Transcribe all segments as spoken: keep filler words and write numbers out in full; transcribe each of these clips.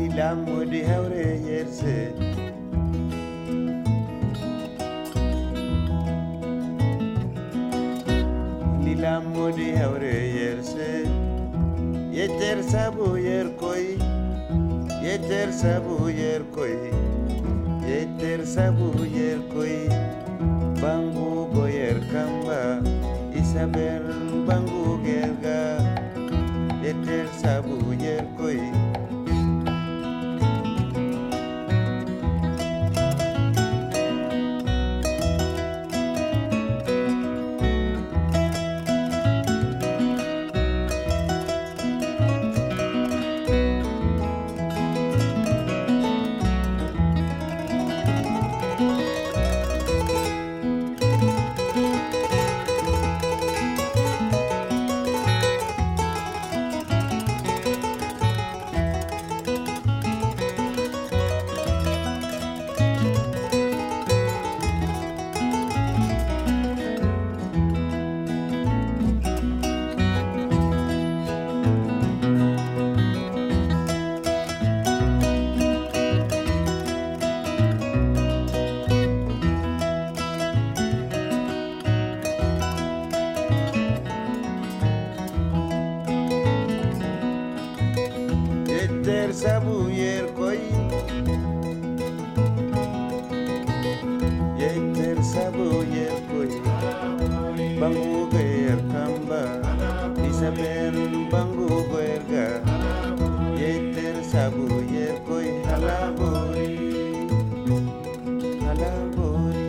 Lilamu di hawre yerse Lilamu di hawre yerse Yeter sabu yer koy Yeter sabu yer koy Yeter sabu yer koy Bangu goyer kamba Isabel bangu gerga Yeter sabu yer koy Sabu yer koy Yeter sabu yer koy Bangu ger kamba Isabel bangu ger ga Yeter sabu yer koy halabori halabori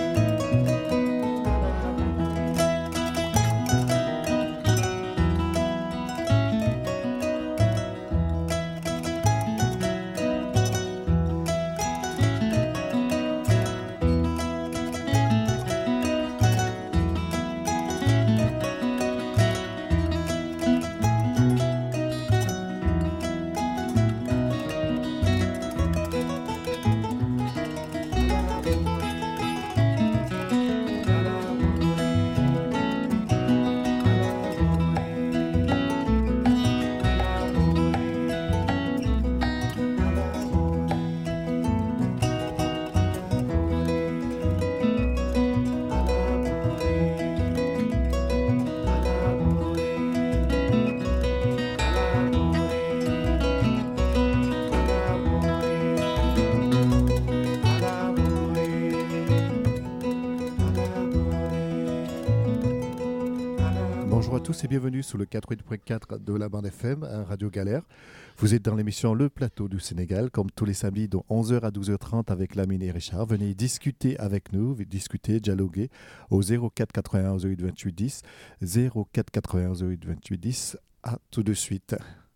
Bonjour à tous et bienvenue sur le quatre-vingt-huit point quatre de la bande F M, Radio Galère. Vous êtes dans l'émission Le Plateau du Sénégal, comme tous les samedis de onze heures à douze heures trente avec Lamine et Richard. Venez discuter avec nous, discuter, dialoguer au zéro quatre quatre-vingt-un zéro huit vingt-huit dix, zéro quatre quatre-vingt-un zéro huit vingt-huit dix. À tout de suite.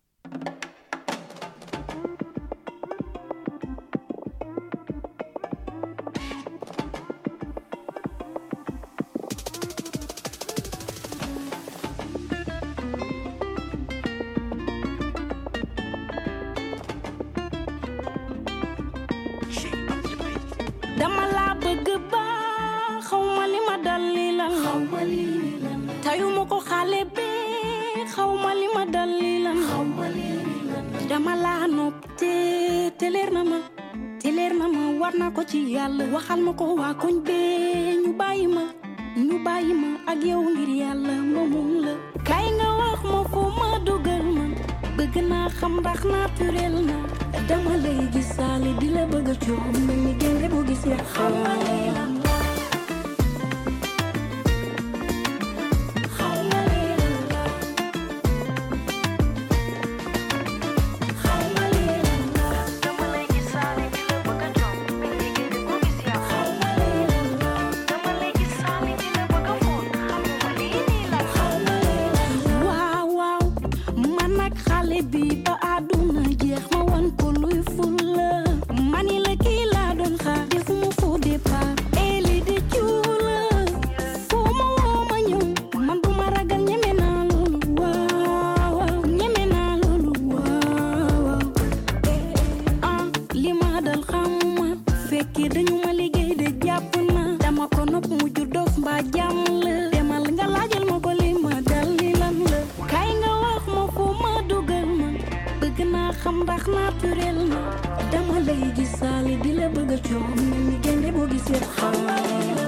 dama la bëgg ba xawma li ma dal li lan xawma li lan tayuma ko xale bi xawma li ma dal li lan xawma li lan dama la nopp te te leer na ma te leer na ma war na ko ci yàlla waxal ma ko waa koñ be ñu bàyyi ma ñu bàyyi ma ak yow ngir yàlla ma mun la kay nga wax ma fu ma dugal ma bëgg naa xam ndax naturel na dama lay gisaale di la bëgg a coow mel ni genge bu gis ya xawma li lan la bëgg a coow mel ni génne boo gisee xawali la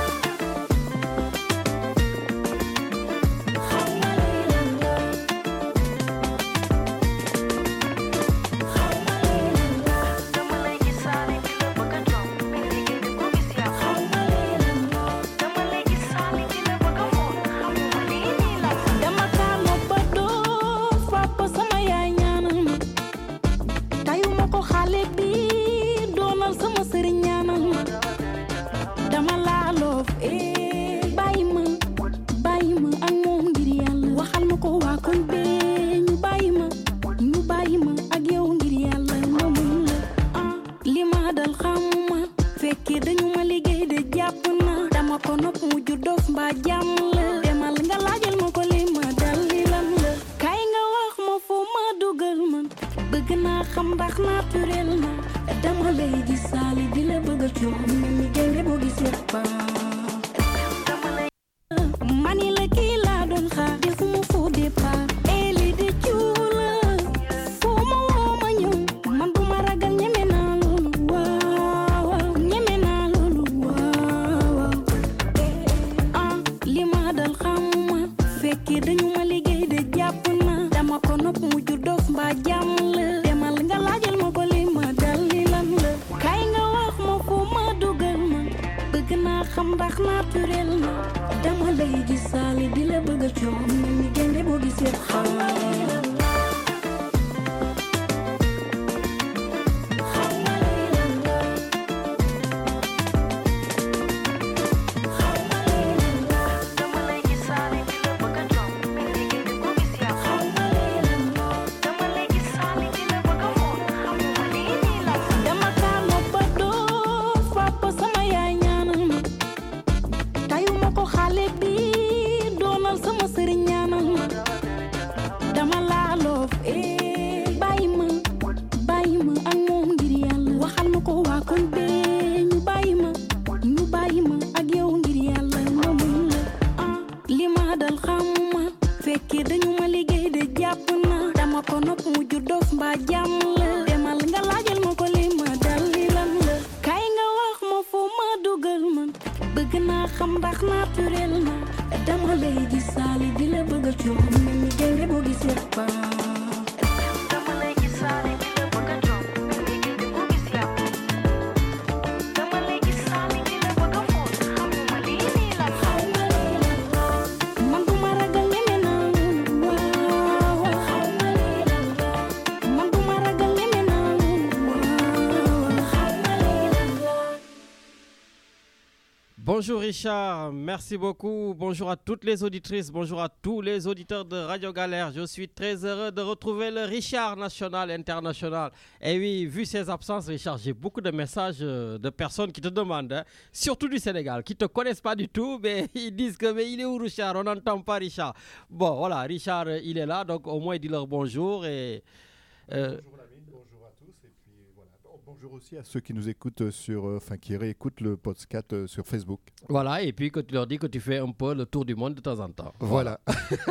Bonjour Richard, merci beaucoup. Bonjour à toutes les auditrices, bonjour à tous les auditeurs de Radio Galère. Je suis très heureux de retrouver le Richard national, international. Et oui, vu ses absences, Richard, j'ai beaucoup de messages de personnes qui te demandent, hein, surtout du Sénégal, qui ne te connaissent pas du tout, mais ils disent que mais il est où Richard? On n'entend pas Richard. Bon, voilà, Richard, il est là, donc au moins il dit leur bonjour. Et, euh, bonjour Lamine, bonjour à tous. Et puis voilà. Bonjour aussi à ceux qui nous écoutent sur, enfin qui réécoutent le podcast euh, sur Facebook. Voilà, et puis que tu leur dis que tu fais un peu le tour du monde de temps en temps. Voilà.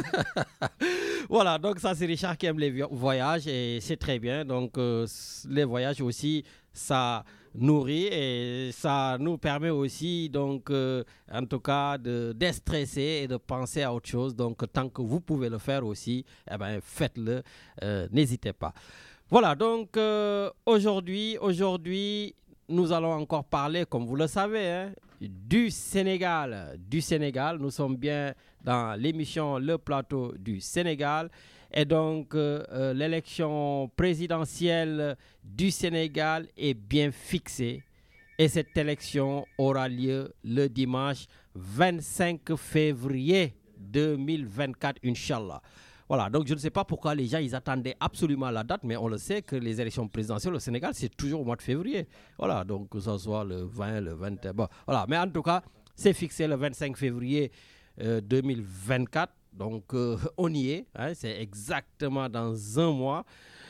Voilà, donc ça c'est Richard qui aime les voyages et c'est très bien. Donc euh, les voyages aussi, ça nourrit et ça nous permet aussi, donc euh, en tout cas, de déstresser et de penser à autre chose. Donc tant que vous pouvez le faire aussi, eh ben, faites-le, euh, n'hésitez pas. Voilà, donc euh, aujourd'hui, aujourd'hui, nous allons encore parler, comme vous le savez, hein, du Sénégal. Du Sénégal, nous sommes bien dans l'émission Le Plateau du Sénégal. Et donc, euh, euh, l'élection présidentielle du Sénégal est bien fixée. Et cette élection aura lieu le dimanche vingt-cinq février deux mille vingt-quatre, Inch'Allah. Voilà, donc je ne sais pas pourquoi les gens ils attendaient absolument la date, mais on le sait que les élections présidentielles au Sénégal, c'est toujours au mois de février. Voilà, donc que ce soit le vingt, le vingt, bon, voilà. Mais en tout cas, c'est fixé le vingt-cinq février euh, deux mille vingt-quatre, donc euh, on y est, hein, c'est exactement dans un mois.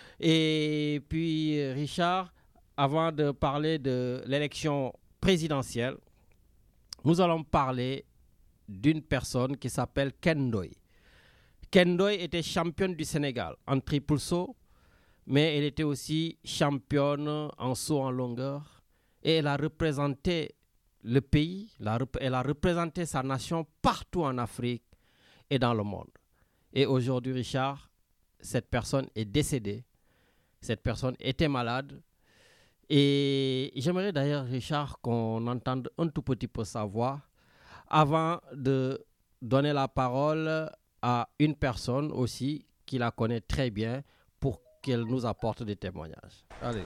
Et puis, Richard, avant de parler de l'élection présidentielle, nous allons parler d'une personne qui s'appelle Ken Ndoye. Ken Ndoye était championne du Sénégal en triple saut, mais elle était aussi championne en saut en longueur et elle a représenté le pays, elle a représenté sa nation partout en Afrique et dans le monde. Et aujourd'hui, Richard, cette personne est décédée. Cette personne était malade. Et j'aimerais d'ailleurs, Richard, qu'on entende un tout petit peu sa voix avant de donner la parole à une personne aussi qui la connaît très bien pour qu'elle nous apporte des témoignages. Allez.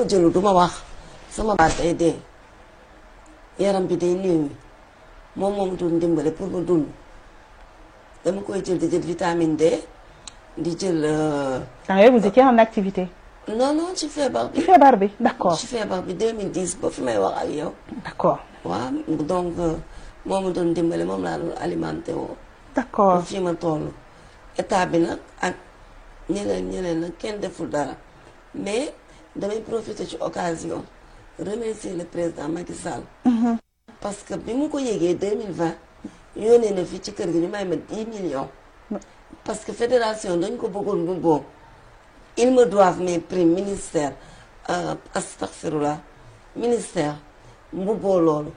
yaram bi day néew moom moom doon dimbale pour mu dund dama koy jël di jël vitamine D di jël. ah oui, vous étiez en activité. non non ci feebar bi. ci feebar bi d'accord. ci feebar bi deux mille dix ba fi may wax ak yow. d'accord. waaw donc moom doon dimbale moom laa doon alimenté woo. d'accord fii ma toll état bi nag ak ñeneen ñeneen nag kenn deful dara mais damay profiter ci occasion. remercier le président Macky Sall. Mm-hmm. Parce que bi mu ko yégee deux mille vingt yónnee na fi ci kër gi ñu may ma dix millions. Parce que fédération dañ ko bëggoon bu boobu ils me doivent mes primes ministère euh, astaghfirullah ministère mbubboo loolu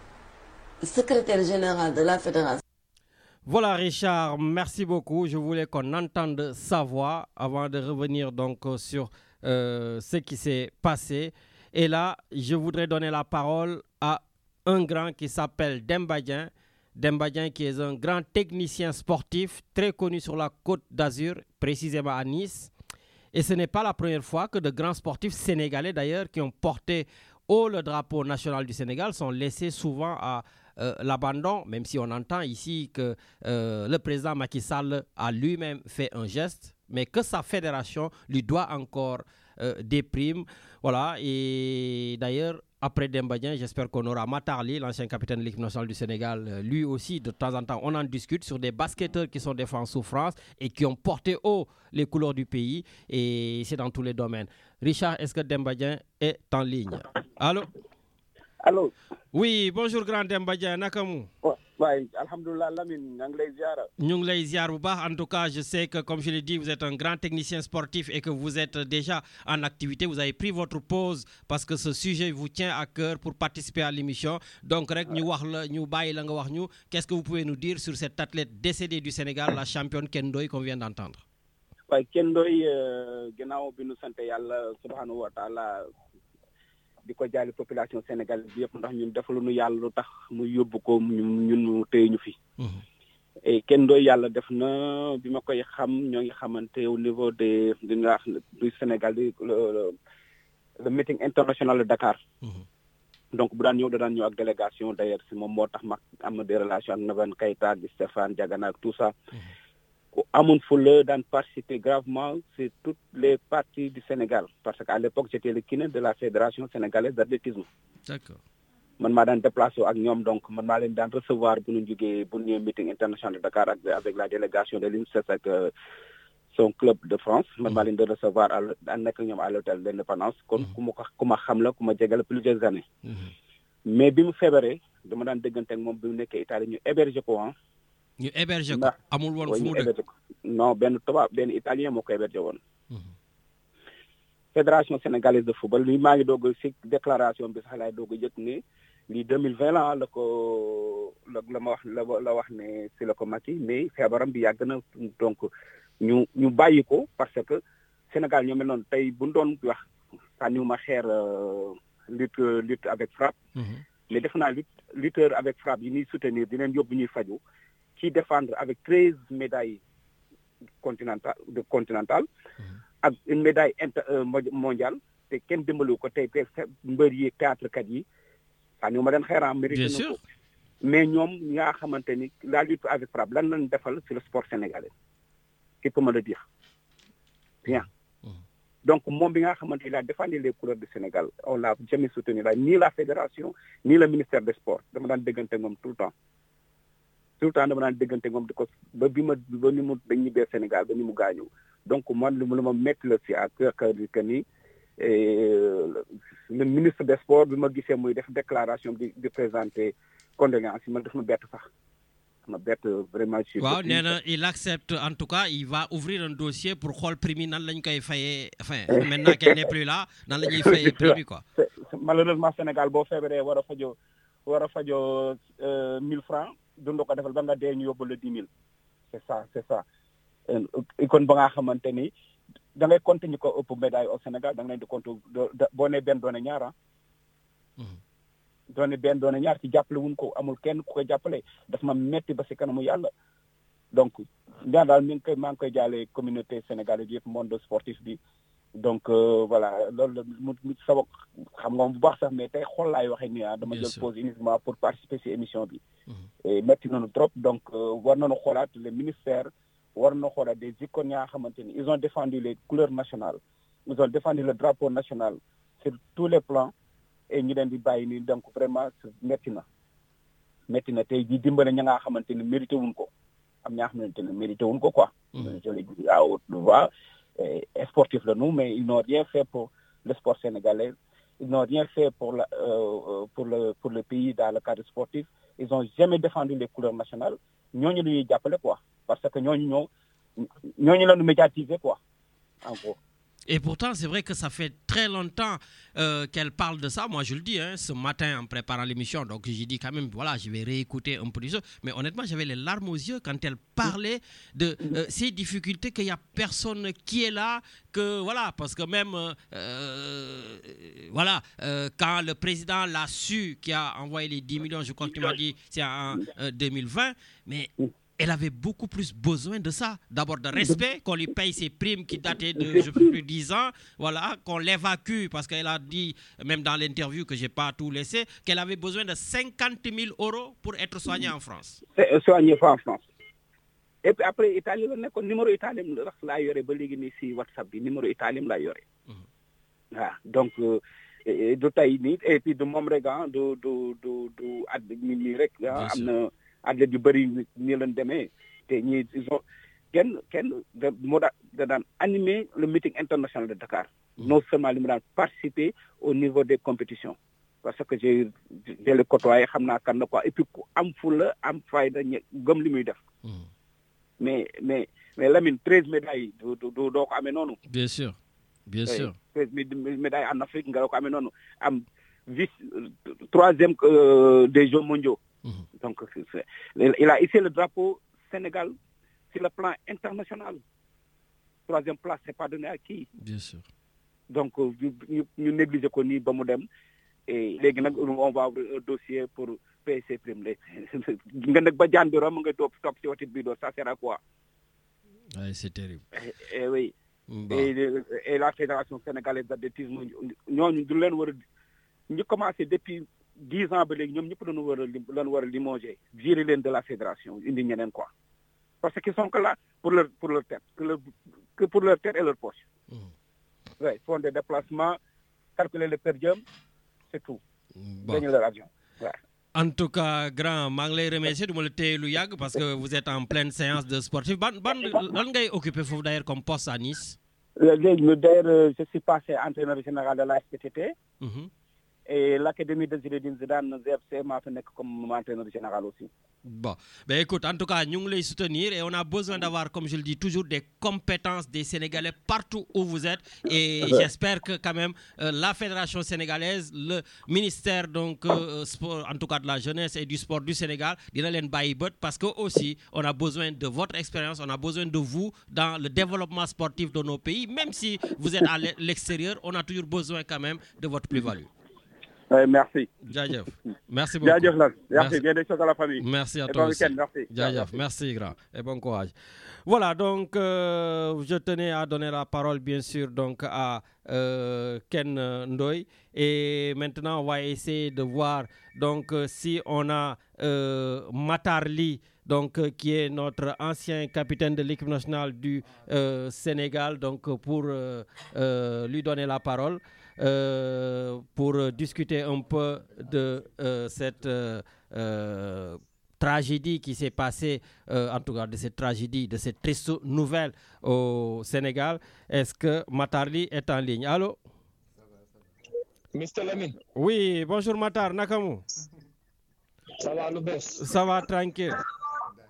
secrétaire général de la fédération. Voilà Richard, merci beaucoup. Je voulais qu'on entende sa voix avant de revenir donc sur euh, ce qui s'est passé. Et là, je voudrais donner la parole à un grand qui s'appelle Demba Dieng. Demba Dieng qui est un grand technicien sportif très connu sur la Côte d'Azur, précisément à Nice. Et ce n'est pas la première fois que de grands sportifs sénégalais d'ailleurs qui ont porté haut le drapeau national du Sénégal sont laissés souvent à euh, l'abandon, même si on entend ici que euh, le président Macky Sall a lui-même fait un geste, mais que sa fédération lui doit encore euh, des primes. Voilà, et d'ailleurs, après Demba Dieng, j'espère qu'on aura Matarli, l'ancien capitaine de l'équipe nationale du Sénégal. Lui aussi, de temps en temps, on en discute sur des basketteurs qui sont des fois en souffrance et qui ont porté haut les couleurs du pays. Et c'est dans tous les domaines. Richard, est-ce que Demba Dieng est en ligne? Allô? Allô? Oui, bonjour grand Demba Dieng, nakamu? Oui, alhamdoulilah, Lamine, ñu ngi lay ziar. ñu ngi lay ziar bu baax. En tout cas, je sais que, comme je l'ai dit, vous êtes un grand technicien sportif et que vous êtes déjà en activité. Vous avez pris votre pause parce que ce sujet vous tient à cœur pour participer à l'émission. Donc, rek, ñu wax la, ñu bàyyi la nga wax ñu. Qu'est-ce que vous pouvez nous dire sur cette athlète décédée du Sénégal, la championne Ken Ndoye qu'on vient d'entendre? Oui, Ken Ndoye, ginnaaw bi ñu sant Yàlla subhanahu wa ta'ala di ko jaale population sénégalaise bi yëpp ndax ñun defaluñu yàlla lu tax mu yóbbu ko ñun ñun téye ñu fi. et Ken Ndoye yàlla def na bi ma koy xam ñoo ngi xamante au niveau des du Sénégal du le le meeting international de Dakar. donc bu daan ñëw da daan ñëw ak délégation d'ailleurs si moom moo tax ma am na des relations ak Naven Keita ak Stéphane Diagana ak tout ça. Amoun Foule d'en participer gravement, c'est toutes les parties du Sénégal. Parce qu'à l'époque, j'étais le kiné de la Fédération sénégalaise d'athlétisme. D'accord. Je suis déplacé avec eux, donc je suis recevoir pour un meeting international de Dakar avec la délégation de l'I N S E S avec euh, son club de France. Je suis recevoir à l'hôtel d'Indépendance, comme je l'ai dit plusieurs années. Mais quand je suis février, je me suis dit que l'Italie est hébergé pour un. ñu héberger ko amul woon fu mu dëkk non benn tubaab benn italien moo ko héberger woon. fédération sénégalaise de football lii maa ngi doog ci déclaration bi sax laay doog a jot ne lii deux mille vingt la la ko la la ma wax la la wax ne ci la ko Macky mais feebaram bi yàgg na donc ñu ñu bàyyi ko parce que Sénégal ñoo mel noonu tey bu ñu doon wax sànniwuma xeer lutte lutte avec frappe. mais def naa lutte lutteur avec frappe yi ñuy soutenir di leen yóbbu ñuy faju qui défendre avec treize médailles continentales de continentales avec une médaille inter, euh, mondiale te kenn dimbalu ko tey te mbër yi quatre kat yi saa ñu ma leen xeeram mérite na ko mais ñoom nga xamante ni la lutte avec frappe lan lañ defal sur le sport sénégalais qui peut me le dire rien. Donc moom bi nga xamante il a défendu les couleurs du Sénégal on l'a jamais soutenu là ni la fédération ni le ministère des sports dama daan déggante moom tout le temps tout le temps dama daan déggante moom di ko ba bi ma ba ni mu dañ ñibbee Sénégal ba ni mu gaañu donc man lu ma métti la si à cœur que ni le ministre des sports bi ma gisee muy def déclaration di di présenter condoléances yi man daf ma bett sax ma bett vraiment. Je suis waaw nee na il accepte en tout cas il va ouvrir un dossier pour xool prix mi nan lañ koy fayee enfin maintenant qu'elle n'est plus là nan la ñuy fayee prix bi quoi. malheureusement Sénégal boo feebaree war a fajoo war a fajoo mille francs dund ko defal ba nga dee ñu yóbbu la dix mille c'est ça c'est ça kon ba nga xamante ni da ngay compter ñu ko ëpp médaille au Sénégal da nga leen di compter boo nee benn doone ñaar ah. doone benn doone ñaar ci jàppale wuñ ko amul kenn ku koy jàppale daf ma metti ba si kanamu yàlla donc ñaan daal mi ngi koy maa ngi koy jaale communauté sénégalaise yëpp monde sportif bi donc voilà loolu la mu sama xam nga bu baax sax mais tey xool laay waxee nii ah dama jël pause uniquement pour participer si émission bi et metti nañu trop donc war nañu xoolaat les ministères war nañu xoolaat des icônes yaa xamante ni ils ont défendu les couleurs nationales ils ont défendu le drapeau national sur tous les plans et ñu leen di bàyyi nii donc vraiment metti na metti na tey jii dimbale ña nga xamante ni mérité wuñ ko am ñaa xamante ni mérité wuñ ko quoi. je le dis à haute voix sportif la nous mais ils n'ont rien fait pour le sport sénégalais ils n'ont rien fait pour la euh, pour le pour le pays dans le cadre sportif ils ont jamais défendu les couleurs nationales ñooñu la ñuy jàppale quoi parce que ñooñu ñoo ñooñu la ñu médiatiser quoi en gros. Et pourtant, c'est vrai que ça fait très longtemps euh, qu'elle parle de ça. Moi, je le dis, hein, ce matin, en préparant l'émission. Donc, j'ai dit quand même, voilà, je vais réécouter un peu du jeu. Mais honnêtement, j'avais les larmes aux yeux quand elle parlait de euh, ces difficultés, qu'il n'y a personne qui est là, que voilà, parce que même, euh, voilà, euh, quand le président l'a su, qui a envoyé les dix millions, je crois que tu m'as dit, c'est en euh, deux mille vingt, mais... elle avait beaucoup plus besoin de ça. D'abord de respect, qu'on lui paye ses primes qui dataient de, je sais plus, dix ans, voilà, qu'on l'évacue, parce qu'elle a dit, même dans l'interview que je n'ai pas tout laissé, qu'elle avait besoin de cinquante mille euros pour être soignée en France. Soignée en France. Et puis après, Italie, le numéro italien, là, il y aurait besoin de WhatsApp, le numéro italien, là, il y aurait. Ah, donc, euh, de Taïni, et puis de Momregan, de, de, de, de, de, de, athlètes yu bëri nii leen demee te ñii ils ont kenn kenn da moo da da daan animer le meeting international de Dakar non seulement li mu daan participer au niveau des compétitions parce que j'ai j'ai le côtoyé xam naa kan la quoi et puis ku am fulla am fayda gëm li muy def mais mais mais Lamine treize médailles du du doo ko amee noonu. bien sûr bien sûr treize médailles en Afrique nga doo ko amee noonu am vice troisième des Jeux mondiaux. Mmh. Donc, c'est, c'est, il a hissé le drapeau Sénégal sur le plan international. Troisième place, c'est pas donné à qui? Bien sûr. Donc, nous négligeons qu'on y va et les gens on va ouvrir un dossier pour payer ses primes. Ça sert à quoi? Ouais, c'est terrible. Et, et oui. Bon. Et, et la Fédération sénégalaise d'athlétisme, nous nous commencé depuis dix ans ba léegi ñoom ñëpp dañu war a lañu war a limogé virer leen de la fédération indi ñeneen quoi parce qu'ils sont que là pour leur pour leur tête que, leur, que pour leur tête et leur poche. Mmh. Ouais, font des déplacements calculer le per diem c'est tout. Bon. Gagner leur avion. Ouais. En tout cas, grand, maa ngi lay remercier du ma la téye lu yàgg parce que vous êtes en pleine séance de sportif. Ban ban lan ngay occupé foofu d'ailleurs comme poste à Nice? D'ailleurs, je suis passé entraîneur général de la S P T T. Mmh. Et l'académie de Zinedine Zidane, Z F C, m'a fait comme entraîneur général aussi. Bon, ben écoute, en tout cas, nous les soutenir et on a besoin d'avoir, comme je le dis toujours, des compétences des Sénégalais partout où vous êtes. Et j'espère que quand même euh, la Fédération sénégalaise, le ministère donc euh, sport, en tout cas de la jeunesse et du sport du Sénégal, dina len bayi beut parce que aussi on a besoin de votre expérience, on a besoin de vous dans le développement sportif de nos pays. Même si vous êtes à l'extérieur, on a toujours besoin quand même de votre plus-value. Euh, merci. Djadjev. Merci beaucoup. Djadjev, merci. Merci. Bien des choses à la famille. Merci à et toi bon aussi. Merci. Djadjev, merci grand. Et bon courage. Voilà, donc euh, je tenais à donner la parole bien sûr donc à euh, Ken Ndoye. Et maintenant on va essayer de voir donc euh, si on a euh, Matar Ly, donc euh, qui est notre ancien capitaine de l'équipe nationale du euh, Sénégal, donc pour euh, euh, lui donner la parole. Euh, pour euh, discuter un peu de euh, cette euh, euh, tragédie qui s'est passée, euh, en tout cas de cette tragédie, de cette triste nouvelle au Sénégal. Est-ce que Matar Ly est en ligne? Allô? Mister Lamine. Oui, bonjour Matar, nakamu? Ça va, le best. Ça va, tranquille.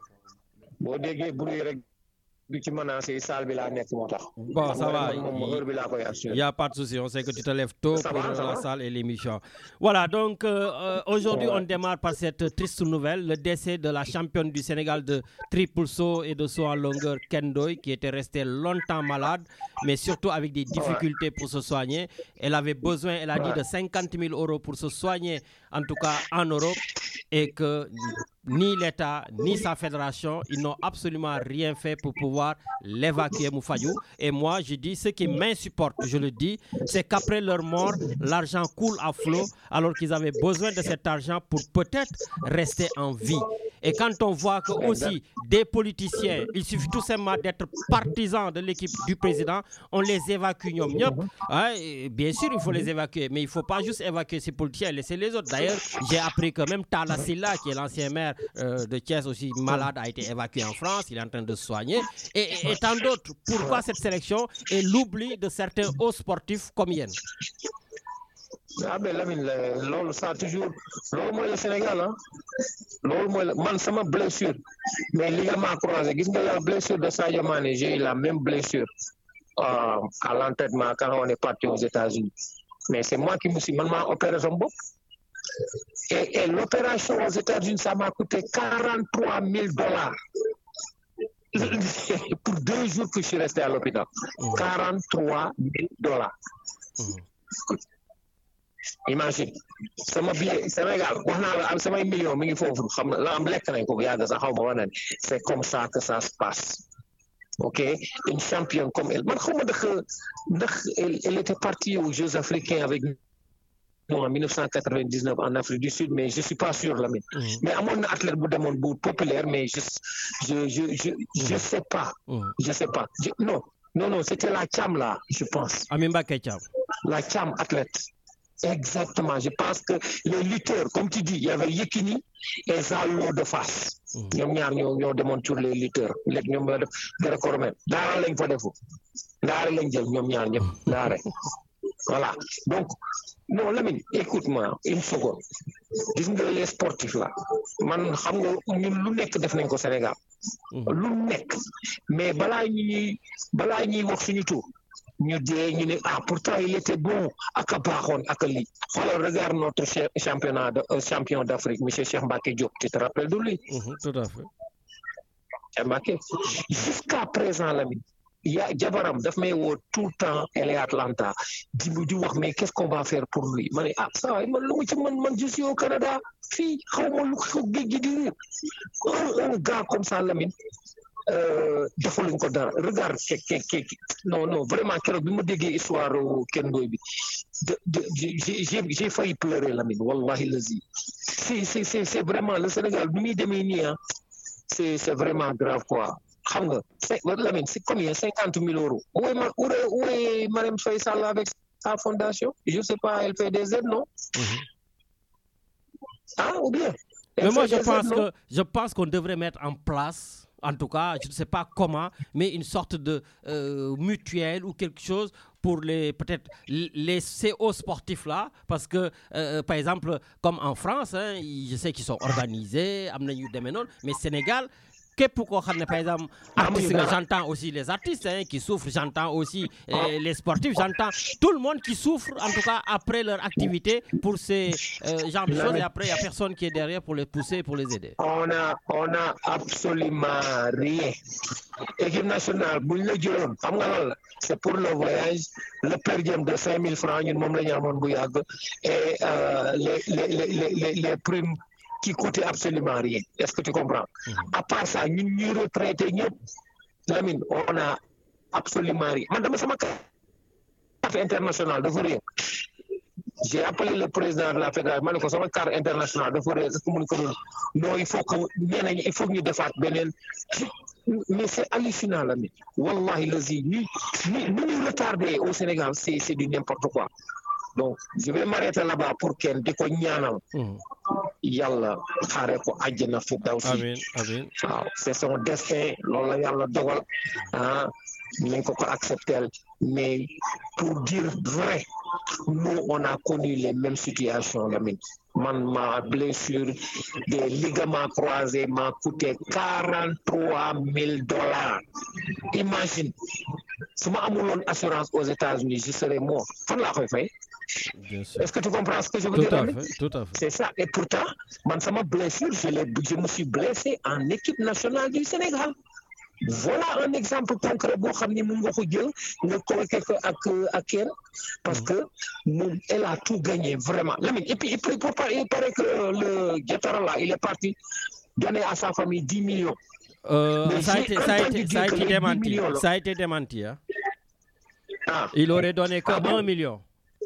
boo déggee bruit rek du ci menacé salle bi laa nekk moo tax. Bon, ça va. Il n'y a pas de souci. On sait que tu te lèves tôt ça pour va, la va. salle et l'émission. Voilà, donc euh, aujourd'hui, ouais. on démarre par cette triste nouvelle, le décès de la championne du Sénégal de triple saut et de saut en longueur, Ken Ndoye, qui était restée longtemps malade, mais surtout avec des difficultés ouais. pour se soigner. Elle avait besoin, elle a ouais. dit, de cinquante mille euros pour se soigner, en tout cas en Europe, et que ni l'État, ni sa fédération, ils n'ont absolument rien fait pour pouvoir l'évacuer, Moufayou. Et moi, je dis, ce qui m'insupporte, je le dis, c'est qu'après leur mort, l'argent coule à flot, alors qu'ils avaient besoin de cet argent pour peut-être rester en vie. Et quand on voit que aussi des politiciens, il suffit tout simplement d'être partisans de l'équipe du président, on les évacue. Hein, bien sûr, il faut les évacuer, mais il ne faut pas juste évacuer ces politiciens et laisser les autres. D'ailleurs, j'ai appris que même Talla Sylla, qui est l'ancien maire euh, de Thiès, aussi malade, a été évacué en France. Il est en train de se soigner. Et, et, et tant d'autres. Pourquoi cette sélection et l'oubli de certains hauts sportifs comme Yen? Ah ben Lamine, loolu ça toujours loolu mooy le Sénégal ah loolu mooy la man sama blessure mais ligament croisé gis nga la blessure de Sadio Mané, j'ai eu la même blessure euh, à l'entraînement quand on est parti aux États-Unis, mais c'est moi qui me suis man maa opéré sama bopp et, et l'opération aux États-Unis ça m'a coûté quarante-trois mille dollars pour deux jours que je suis resté à l'hôpital. Mmh. quarante-trois mille dollars. Mmh. Imagine sama billet Sénégal wax naa la am samay millions mi ngi foofu xam na la am lekk nañ ko yàgg sax xaw ma wane c'est comme ça que ça se passe. Ok, une championne comme elle man xaw ma ndax ndax elle était partie aux Jeux africains avec nous en dix-neuf cent quatre-vingt-dix-neuf en Afrique du Sud, mais je suis pas sûr Lamine. Mmh. Mais amoon na athlète bu demoon bu populaire, mais je je je je je sais pas. Mmh. Je sais pas. Je, non non non c'était la Thiam là, je pense. Ami Mbacké Thiam. La Thiam athlète. Exactement, je pense que les lutteurs, comme tu dis, il y avait Yekini et Zalo de face. ñoom ñaar ñoo ñoo demoon sur les lutteurs léegi ñoom ñoo def record même daara lañ fa defu daara lañ jël ñoom ñaar ñëpp daara voilà donc non Lamine écoute-moi une seconde gis nga les sportifs là man xam nga ñun lu nekk def nañ ko Sénégal lu nekk mais balaa ñuy balaa ñuy wax suñu tur ñu dee ñu ne ah pourtant il était bon ak a baaxoon ak a lii xoolal regarde notre championnat de euh, champion d'Afrique monsieur Cheikh Mbacké Diop tu te rappelles de lui? Mmh, tout à fait. Cheikh Mbacké jusqu'à présent Lamine ya jabaram daf may woo tout le temps elle est à Atlanta di di wax mais qu'est-ce qu'on va faire pour lui ma ne ah ça man lu ma ci man man je suis au Canada fii xaw ma lu ko géej gi di un gars comme ça Lamine defaluñ ko dara regarde ke ke ke non non vraiment keroog bi ma déggee histoire Ken Ndoye bi de de j'ai j'ai failli pleurer Lamine wallahi lazi c'est c'est c'est c'est vraiment le Sénégal bi muy demee nii ah c'est c'est vraiment grave quoi xam nga c'est Lamine c'est combien cinquante mille euros où est ma où est où est Marième Faye Sall avec sa fondation je sais pas elle fait des aides non mm-hmm. ah ou bien mais moi je pense aides, que je pense qu'on devrait mettre en place en tout cas, je ne sais pas comment, mais une sorte de euh, mutuelle ou quelque chose pour les peut-être les C O sportifs là, parce que euh, par exemple comme en France, hein, je sais qu'ils sont organisés, mais Sénégal. Pourquoi, par exemple, artistes, j'entends aussi les artistes hein, qui souffrent, j'entends aussi euh, les sportifs, j'entends tout le monde qui souffre, en tout cas après leur activité pour ces euh, genres de choses, et après il n'y a personne qui est derrière pour les pousser, pour les aider. On a, on a absolument rien. Équipe nationale, c'est pour le voyage, le per diem de cinq mille francs, et euh, les, les, les, les, les primes qui coûtait absolument rien. Est-ce que tu comprends? Mm-hmm. À part ça, nous nous retraités, Lamine, on a absolument rien. Madame, c'est ma carte internationale de rien. J'ai appelé le président de la fédération, je suis ma carte internationale de rien. Non, il faut que il faut que nous fassions. Mais c'est hallucinant, Lamine. Wallahi, nous nous retardés au Sénégal, c'est c'est du n'importe quoi. Donc, je vais m'arrêter là-bas pour qu'elle déconne. Yalla xare ko àjjana fi daw si amiin amiin waaw c'est son destin loolu la yàlla dogal ah nañ ko ko accepter mais pour dire vrai nous on a connu les mêmes situations Lamine man ma blessure des ligaments croisés m'a coûté quarante-trois mille dollars. Imagine, si ma amuloon assurance aux États-Unis, je serais mort. Fan laa koy fay? Est-ce que tu comprends ce que je veux tout dire? À fait, tout à fait. C'est ça. Et pourtant, man, sama blessure, je, je me suis blessé en équipe nationale du Sénégal. Voilà un exemple concret boo xam ni mun nga ko jël nga colloqué ko ak ak kenn parce que moom elle a tout gagné vraiment. Lamine, et puis, et puis il paraît que le Diatara là il est parti donner à sa famille dix millions. Euh, ça, a été, ça, a été, ça a été démenti. Millions, ça a été démenti. Hein? Ah. Il aurait donné que ah, un million.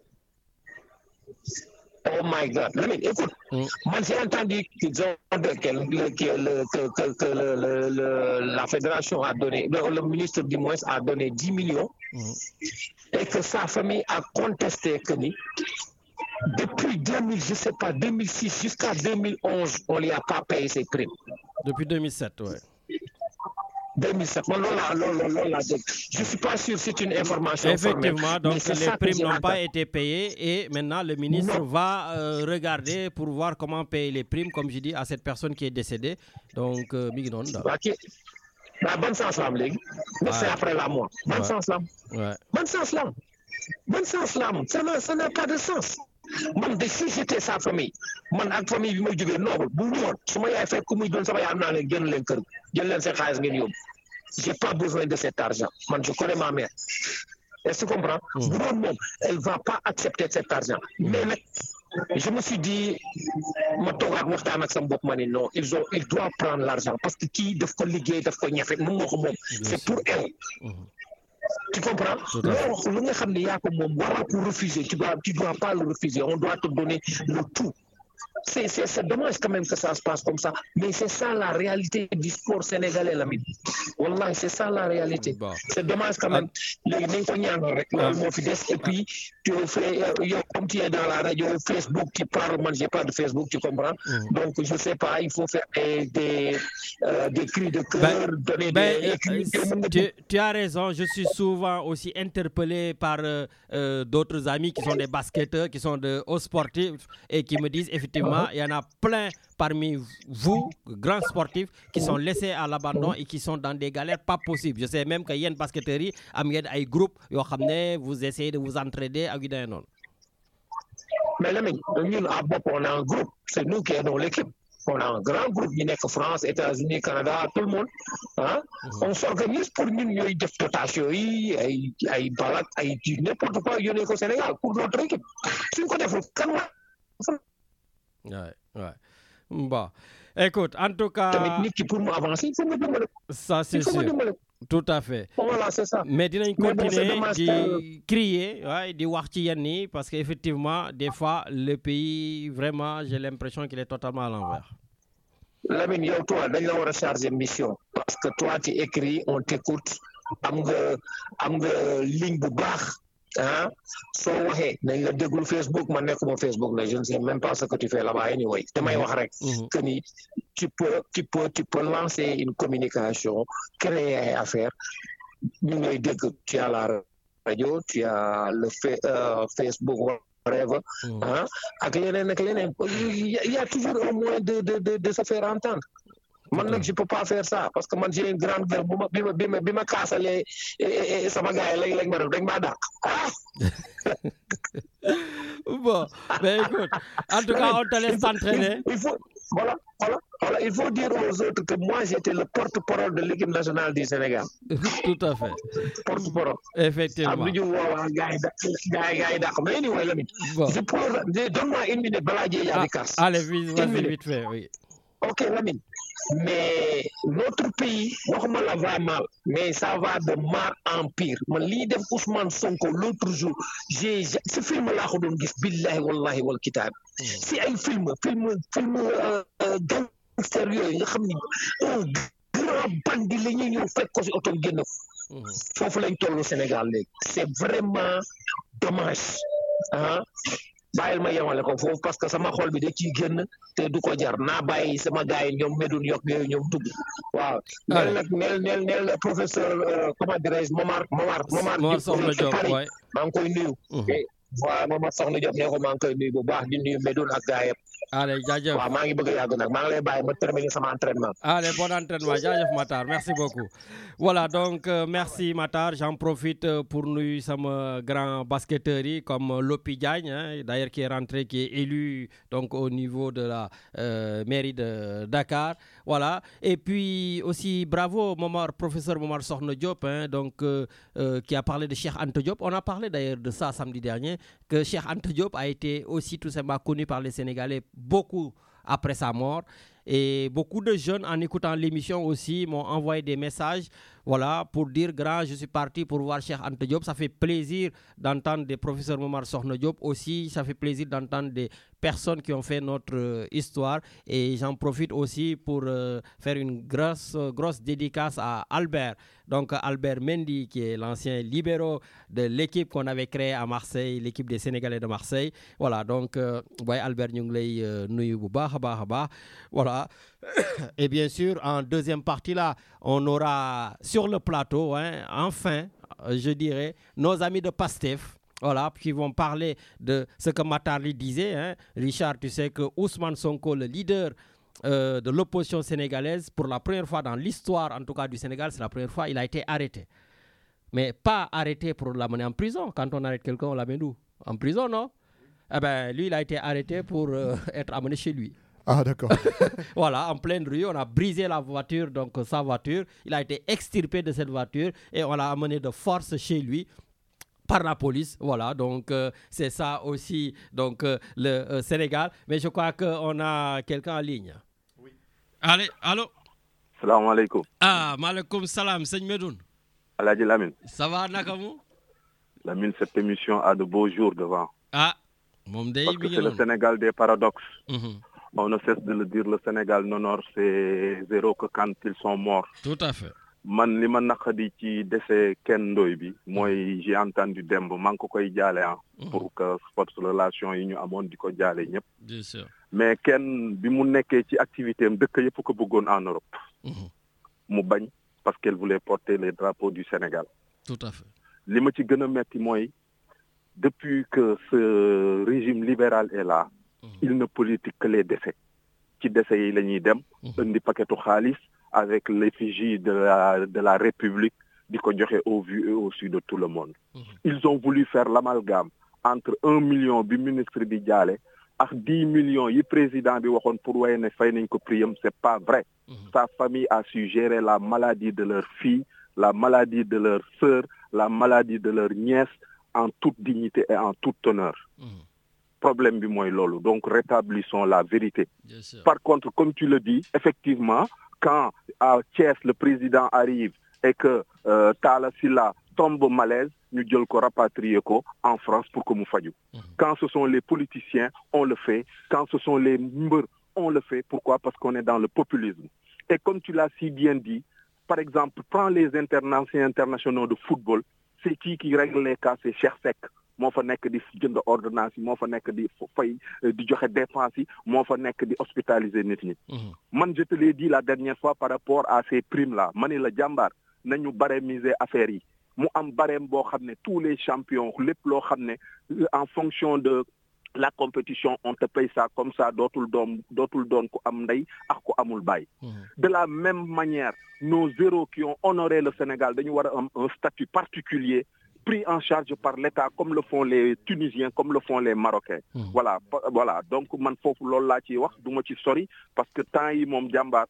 Oh my God. Lamine, écoute, mm. moi j'ai entendu qu'ils ont que, que, que, que, que le, le, le, la fédération a donné, le, le ministre du moins a donné dix millions mm. et que sa famille a contesté que ni, depuis deux mille, je sais pas, deux mille six jusqu'à deux mille onze, on lui a pas payé ses primes. Depuis deux mille sept, ouais. deux mille sept. Non, non, non, non, non, non, je ne suis pas sûr, c'est une information. Effectivement, formelle, donc les primes n'ont pas été payées et maintenant le ministre non. va euh, regarder pour voir comment payer les primes, comme je dis, à cette personne qui est décédée. Donc, euh, Mignon. Ok. Bah, bonne sens là, mais ouais. c'est après la mort. Bonne ouais. sens là. Ouais. Bonne sens là. Bonne sens là. Ça n'a, ça n'a pas de sens. Man de si j'étais sa famille man ak famille bi ma jógee noble bu ñëwoon su ma yaay fekk ku muy doon sama yaay am naa leen génn leen kër jël leen seen xaalis ngeen yóbbu j'ai pas besoin de cet argent man je connais ma mère est-ce que tu comprends mm. bu doon moom elle va pas accepter cet argent mm. mais nag je me suis dit ma toogaat waxtaan ak sama bopp ma ne non ils ont ils doivent prendre l'argent parce que kii daf ko liggéey daf ko ñafe moom moo ko moom c'est pour elle mm. Tu comprends? Le nga xam ne yaa ko moom waroo ko refuser, tu dois, tu dois pas le refuser, on doit te donner le tout. C'est, c'est, c'est dommage quand même que ça se passe comme ça, mais c'est ça la réalité du sport sénégalais, Lamine. Wallah, c'est ça la réalité. Bon. C'est dommage quand même. Les et puis, tu fais, comme tu es dans la radio, Facebook, tu parles, moi j'ai pas de Facebook, tu comprends? Mm. Donc, je sais pas, il faut faire des, des, euh, des cris de cœur, ben, donner ben, des, des cris. Tu, tu as raison, je suis souvent aussi interpellé par euh, euh, d'autres amis qui sont des basketteurs, qui sont de hauts sportifs et qui me disent effectivement, il y en a plein parmi vous, grands sportifs, qui sont laissés à l'abandon et qui sont dans des galères pas possibles. Je sais même qu'il y a une basketterie, il y a un groupe, vous essayez de vous entraider avec des noms. Mais là, nous, on a un groupe, c'est nous qui avons l'équipe. On a un grand groupe, il y a France, États-Unis, Canada, tout le monde. Hein? Mm-hmm. On s'organise pour nous, il y a des dotations, il y a des balades, il y a n'importe quoi, il y a au Sénégal pour notre équipe. Si vous connaissez, Ouais, ouais. Bon, écoute, en tout cas, pour moi avancer, ça c'est sûr. Tout à fait. Voilà, c'est ça. Mais dinañ continuer de crier, ouais, de wax ci yenn yi parce qu'effectivement, des fois, le pays, vraiment, j'ai l'impression qu'il est totalement à l'envers. Lamine, yow toi, dañ la war a charger mission parce que toi, tu écris, on t'écoute, am nga am nga ligne bu baax. Hein? So waxee nañ la déglu Facebook man nekkuma Facebook mais je ne sais même pas ce que tu fais là-bas anyway damay wax rek que ni tu peux tu peux tu peux lancer une communication créer ay affaire ñu ngay dégg tu as la radio tu as le fait, euh, Facebook whatever hein ak yeneen ak yeneen il y a toujours un moyen de de de de se faire entendre. Man nag je peux pas faire ça parce que man j'ai une grande gueule bu ma bi ma bi ma bi ma kaasalee sama gars yi léegi-léegi ma def dañ maa dàq. Bon, mais écoute, en tout cas, on te laisse t'entraîner. Il faut, voilà, voilà, voilà, il faut dire aux autres que moi j'étais le porte-parole de l'équipe nationale du Sénégal. Tout à fait. Porte-parole. Effectivement. Am nañu woo gars yi gars yi gars yi dàq mais anyway Lamine. Bon. Je peux donne-moi une minute balaa jee yaa di kaas. Allez, vas-y vite fait, oui. Ok Lamine. Mais notre pays, waxuma la va mal, mais ça va de mal en pire. Man lii def Ousmane Sonko l'autre jour, j'ai ce film laa ko doon gis billahi wallahi wal kitaab. Si ay film film film gangster yooyu nga xam ni un grand bandit la ñuy ñëw fekk ko si oto génn foofu lañ tollu Sénégal léegi. C'est vraiment dommage. Ah. Bàyyil ma yemale ko foofu parce que sama xol bi da ciy génn te du ko jar naa bàyyi sama gars yi ñoom Medoune yokk yooyu ñoom dugg waaw. neel nag neel neel neel professeur comment dirais-je Momar Momar Momar Soxna Diop waay maa ngi koy nuyu. waaw Momar Soxna Diop nee ko maa ngi koy nuyu bu baax di nuyu Medoune ak gars yëpp allez jaajëf waaw maa ngi bëgg a yàgg nag maa ngi lay bàyyi ma terminer sama entraînement. allez bon entraînement jaajëf Matar merci beaucoup. Voilà donc euh, merci Matar, j'en profite pour nuyu sama grand basketteur yi comme Lopi Diagne hein, d'ailleurs qui est rentré, qui est élu donc au niveau de la euh, mairie de Dakar. Voilà, et puis aussi bravo Momar, professeur Momar Sokhna Diop hein, donc euh, euh, qui a parlé de Cheikh Anta Diop. On a parlé d'ailleurs de ça samedi dernier, que Cheikh Anta Diop a été aussi tout simplement connu par les Sénégalais beaucoup après sa mort. Et beaucoup de jeunes, en écoutant l'émission aussi, m'ont envoyé des messages, voilà, pour dire, grand, je suis parti pour voir Cheikh Anta Diop. Ça fait plaisir d'entendre des professeurs Momar Sokhna Diop aussi. Ça fait plaisir d'entendre des personnes qui ont fait notre euh, histoire. Et j'en profite aussi pour euh, faire une grosse, euh, grosse dédicace à Albert. Donc Albert Mendy, qui est l'ancien libéro de l'équipe qu'on avait créée à Marseille, l'équipe des Sénégalais de Marseille. Voilà, donc, euh, ouais, Albert ñu ngi lay euh, nuyu bu baax a baax a baax. Voilà. Et bien sûr, en deuxième partie là, on aura sur le plateau, hein, enfin, je dirais, nos amis de PASTEF. Voilà, qui vont parler de ce que Matarli disait. Hein. Richard, tu sais que Ousmane Sonko, le leader euh, de l'opposition sénégalaise, pour la première fois dans l'histoire, en tout cas du Sénégal, c'est la première fois, il a été arrêté. Mais pas arrêté pour l'amener en prison. Quand on arrête quelqu'un, on l'amène où? En prison, non? Eh bien, lui, il a été arrêté pour euh, être amené chez lui. Ah, d'accord. Voilà, en pleine rue, on a brisé la voiture, donc sa voiture. Il a été extirpé de cette voiture et on l'a amené de force chez lui par la police. Voilà, donc euh, c'est ça aussi, donc euh, le euh, Sénégal. Mais je crois qu'on a quelqu'un en ligne. Oui. Allez, allô? Salam alaikum. Ah, maaleykum salam, Seigne Medoun. Aladji Lamine. Ça va, Nakamou? Lamine, cette émission a de beaux jours devant. Ah, mon day. Parce que c'est le Sénégal des paradoxes. Mm-hmm. On ne cesse de le dire, le Sénégal n'honore ses héros que quand ils sont morts. Tout à fait. Man li ma naqadi ci décès Ken Ndoye bi mooy j'ai entendu demb maa ngi ko koy jaale ah pour que force relation yi ñu amoon di ko jaale ñëpp. Bien sûr. Mais Ken bi mu nekkee ci activité am dëkk yëpp ko bëggoon en Europe. Mu bañ parce qu'elle voulait porter les drapeaux du Sénégal. Tout à fait. Li ma ci gën a metti mooy depuis que ce régime libéral est là, il ne politique que les décès. Ci décès yi la ñuy dem indi paquetu xaalis avec l'effigie de la, de la République di ko joxe au vu et au su de tout le monde. Ils ont voulu faire l'amalgame entre un million bi ministre bi jaale ak dix millions yi président bi waxoon pour waye ne fay nañ ko prix, c'est pas vrai. Sa famille a su gérer la maladie de leur fille, la maladie de leur sœur, la maladie de leur nièce en toute dignité et en tout honneur. Problème bi mooy loolu, donc rétablissons la vérité. Par contre, comme tu le dis, effectivement, quand à Thiès le président arrive et que euh, Talla Sylla tombe malaise, nous jël ko rapatrier ko en France pour que mu faju. Quand ce sont les politiciens, on le fait. Quand ce sont les mbër, on le fait. Pourquoi? Parce qu'on est dans le populisme. Et comme tu l'as si bien dit, par exemple, prends les internationaux internationaux de football, c'est qui qui règle les cas? C'est Cheikh Seck. Moo fa nekk di jënd ordonnance yi, moo fa nekk di fay di joxe dépense yi, moo fa nekk di hospitaliser nit ñi. Man je te l'ai dit la dernière fois par rapport à ces primes là, ma ne la jàmbaar nañu barémiser affaire yi mu am barème boo xam ne tous les champions lépp loo xam ne en fonction de la compétition on te paye ça comme ça dootul doom dootul doon ku am ndey ak ku amul baay. De la même manière nos héros qui ont honoré le Sénégal dañu war a am un statut particulier pris en charge par l'État comme le font les Tunisiens, comme le font les Marocains. Mmh. Voilà, voilà. Donc man fofu lool la ci wax duma ci sori parce que temps yi mom jambar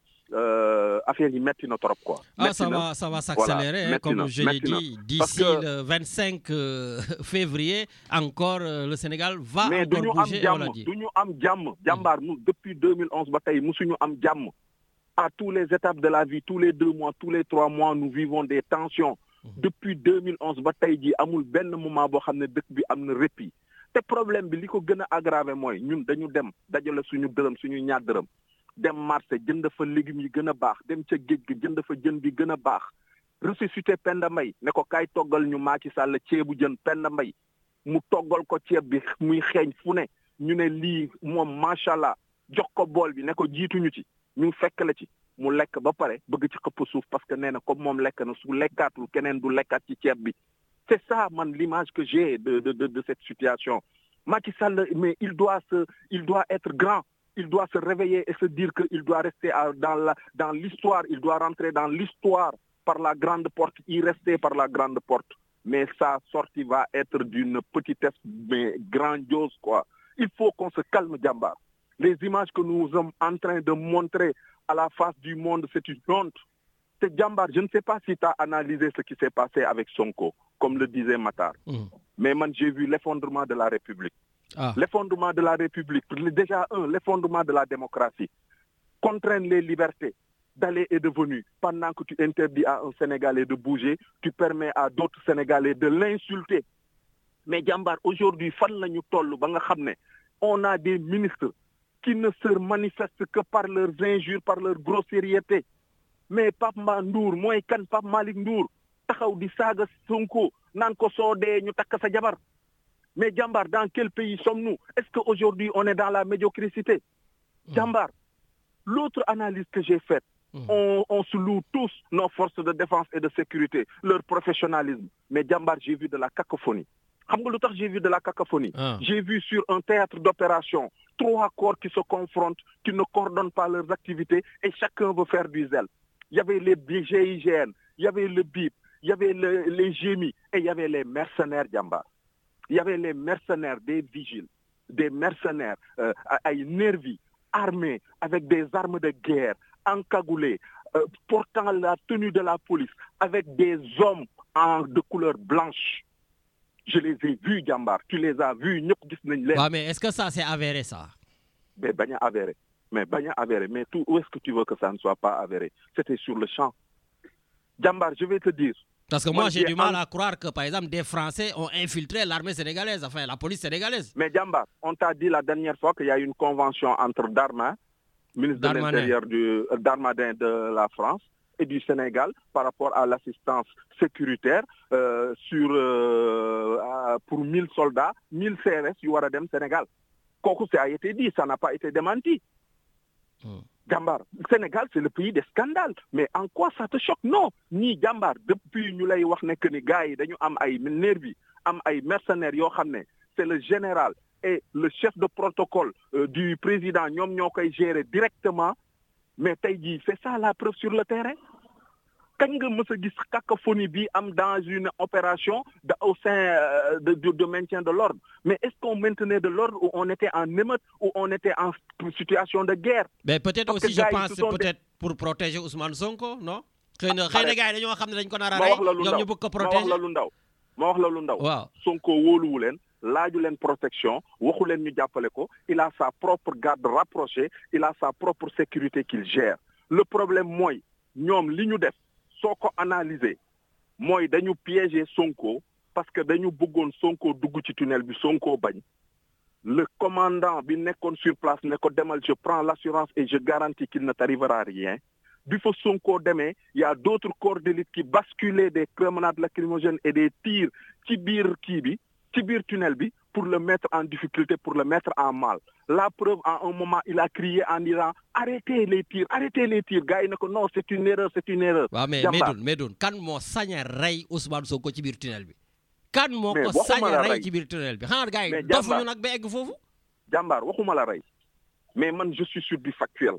euh affaire yi metti na trop quoi. Ah ça va ça va s'accélérer voilà, hein, comme na, je l'ai dit d'ici que, le vingt-cinq euh, février encore euh, le Sénégal va mais encore bouger. Mais duñu am jamm jambar mmh. depuis deux mille onze ba tay musuñu am jamm. À tous les étapes de la vie, tous les deux mois, tous les trois mois, nous vivons des tensions. Depuis deux mille onze ba tay ji amul benn moment boo xam ne dëkk bi am na répit te problème bi li ko gën a aggravé mooy ñun dañu dem dajale suñu dërëm suñu ñaar dërëm dem marché jënd fa légumes yi gën a baax dem ca géej gi jënd fa jën bi gën a baax ressuscité Penda Mbaye ne ko kaay toggal ñu Macky Sall ceebu jën Penda Mbaye mu toggal ko ceeb bi muy xeeñ fu ne ñu ne lii moom macha allah jox ko bool bi ne ko jiituñu ci ñu fekk la ci mu lekk ba pare bëgg ci xëpp suuf parce que nee na comme moom lekk na su lekkaatul keneen du lekkaat ci ceeb bi. C'est ça man l'image que j'ai de de de de cette situation. Macky Sall mais il doit se il doit être grand il doit se réveiller et se dire qu'il doit rester à, dans, la, dans l'histoire, il doit rentrer dans l'histoire par la grande porte, y rester par la grande porte. Mais sa sortie va être d'une petitesse mais grandiose, quoi. Il faut qu'on se calme, Djambar. Les images que nous sommes en train de montrer à la face du monde, c'est une honte. C'est Djambar, je ne sais pas si tu as analysé ce qui s'est passé avec Sonko, comme le disait Matar. Mmh. Mais moi, j'ai vu l'effondrement de la République. Ah. L'effondrement de la République, déjà un, l'effondrement de la démocratie, contraindre les libertés d'aller et de venir. Pendant que tu interdis à un Sénégalais de bouger, tu permets à d'autres Sénégalais de l'insulter. Mais Djambar, aujourd'hui, on a des ministres qui ne se manifestent que par leurs injures, par leur grossièreté. Mais Pape Ndour, moi, quand Pape Malik Ndour, taxaw di saga Sonko, nan ko so dé ñu takk sa jabar. Mais Djambar, dans quel pays sommes-nous? Est-ce qu'aujourd'hui, on est dans la médiocrité? Mmh. Djambar, l'autre analyse que j'ai faite, mmh. on, on se loue tous nos forces de défense et de sécurité, leur professionnalisme. Mais Djambar, j'ai vu de la cacophonie. J'ai vu de la cacophonie. Ah. J'ai vu sur un théâtre d'opération trois corps qui se confrontent, qui ne coordonnent pas leurs activités et chacun veut faire du zèle. Il y avait les G I G N, il y avait le B I P, il y avait le, les G M I et il y avait les mercenaires Djambar. Il y avait les mercenaires des vigiles, des mercenaires euh, à nervis, armés avec des armes de guerre, encagoulés, euh, portant la tenue de la police, avec des hommes en, de couleur blanche. Je les ai vus, Djambar. Tu les as vus. Ouais, mais est-ce que ça, c'est avéré, ça? Mais bien avéré. Mais bien avéré. Mais tout, où est-ce que tu veux que ça ne soit pas avéré? C'était sur le champ. Djambar, je vais te dire. Parce que moi, moi j'ai du mal en... à croire que, par exemple, des Français ont infiltré l'armée sénégalaise, enfin, la police sénégalaise. Mais Djambar, on t'a dit la dernière fois qu'il y a eu une convention entre Darmanin, ministre Darmanin. de l'Intérieur du euh, Darmanin de la France, et du Sénégal par rapport à l'assistance sécuritaire euh, sur, euh, pour mille soldats, mille C R S du Waradem Sénégal. Koko, ça a été dit, ça n'a pas été démenti. Hmm. Djambar, le Sénégal, c'est le pays des scandales. Mais en quoi ça te choque? Non. Ni Djambar, depuis nous l'avons dit que les gars, ils ont des nervis, des mercenaires, c'est le général et le chef de protocole euh, du président, ils ont géré directement. Mais c'est ça la preuve sur le terrain. Quand vous avez cacophonie dans une opération de, au sein de, de, de maintien de l'ordre, mais est-ce qu'on maintenait de l'ordre ou on était en émeute ou on était en situation de guerre? Mais peut-être aussi, je pense, peut-être pour protéger Ousmane Sonko, non? Sonko laaju leen protection waxu leen ñu jàppale ko il a sa propre garde rapprochée il a sa propre sécurité qu'il gère le problème mooy ñoom li ñu def soo ko analyser mooy dañu piéger Sonko parce que dañu bëggoon Sonko dugg ci tunnel bi Sonko bañ le commandant bi nekkoon sur place ne ko demal je prends l'assurance et je garantis qu'il ne t'arrivera rien bi fa Sonko demee il y a d'autres corps d'élite qui basculaient des grenades lacrymogènes et des tirs ci biir kii bi ci biir tunnel bi pour le mettre en difficulté, pour le mettre en mal. La preuve, à un moment, il a crié en disant arrêtez les tirs, arrêtez les tirs. Gars, il dit non, c'est une erreur, c'est une erreur. Ouais, mais Medoun, Medoun, quand mo saña ray Ousmane Sonko ci biir tunnel bi. Kan mo ko saña ray ci biir tunnel bi. Xana gars yi dofu ñu nak ba egg fofu. Jambar, waxuma la ray. Mais man je suis sur du factuel.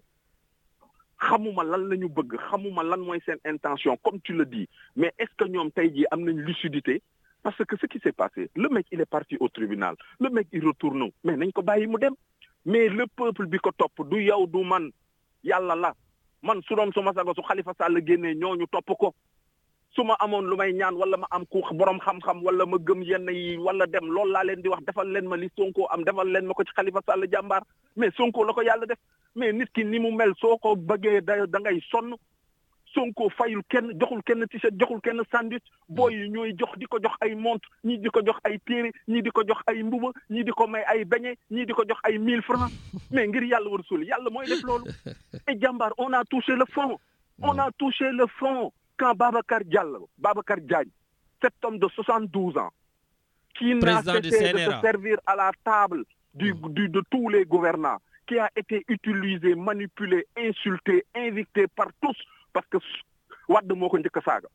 Xamuma lan lañu bëgg, xamuma lan moy sen intention comme tu le dis. Mais est-ce que ñom tay ji am nañ lucidité? Parce que ce qui s'est passé, le mec il est parti au tribunal, le mec il retourne, mais nañ ko bayyi mu dem. Mais le peuple bi ko top du yaw du man, yalla la. Man su doon suma sago su Khalifa Sall génné ñoñu top ko. Suma amone lumay ñaan wala ma am ku borom xam-xam wala ma gëm yenn yi wala dem lool la leen di wax defal leen ma li Sonko am defal leen ma ko ci Khalifa Sall Jambar. Mais Sonko la ko yalla def. Mais nit ki ni mu mel soko bëggé da ngay sonn. Sonko fayul kenn joxul kenn t-shirt joxul kenn sandwich boy yi ñoy jox diko jox ay montre ñi diko jox ay téré ñi diko jox ay mbuba ñi diko may ay beñe ñi diko jox ay mille francs mais ngir yalla war sul yalla moy def lolu et Jambar on a touché le fond on a touché le fond quand Babacar Diallo Babacar Diagne cet homme de soixante-douze ans qui n'a cessé de se servir à la table du, du de tous les gouvernants qui a été utilisé manipulé insulté invité par tous parce que Wade moo ko njëkk a saaga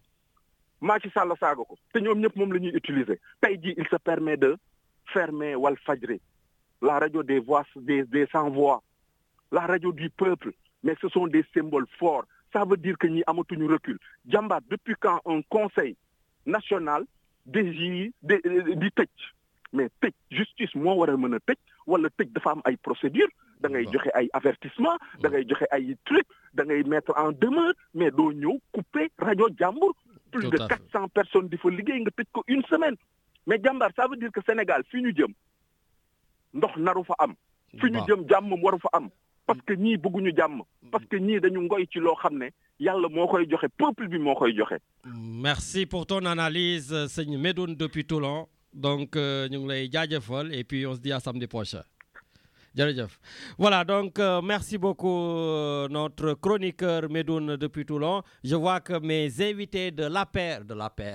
Macky Sall saaga ko te ñoom ñëpp moom la ñuy utiliser tey jii il se permet de fermer Walfadjri la radio des voix des des sans voix la radio du peuple, mais ce sont des symboles forts. Ça veut dire que ñi amatuñu recul. Jambar, depuis quand un conseil national désigne di tëj mais tëj justice moo war a mën a tëj wala tëj dafa am ay procédure da ngay joxe ay avertissement da ngay joxe ay truc da ngay mettre en demeure mais doo ñëw couper rajo jàmbur plus de quatre cents personnes di fa liggéey nga tëj ko une semaine mais Jambar ça veut dire que Sénégal fi ñu jëm ndox naru fa am fi ñu jëm jàmm waru fa am parce que ñii bëgguñu jàmm parce que ñii dañu ngoy ci loo xam ne yàlla moo koy joxe peuple bi moo koy joxe. Merci pour ton analyse sëñ Medoune depuis Toulon donc ñu ngi lay jaajëfal et puis on se dit à samedi prochain. Jërëjëf. Voilà, donc euh, merci beaucoup euh, notre chroniqueur Medoune depuis Toulon. Je vois que mes invités de l'A P R, de l'A P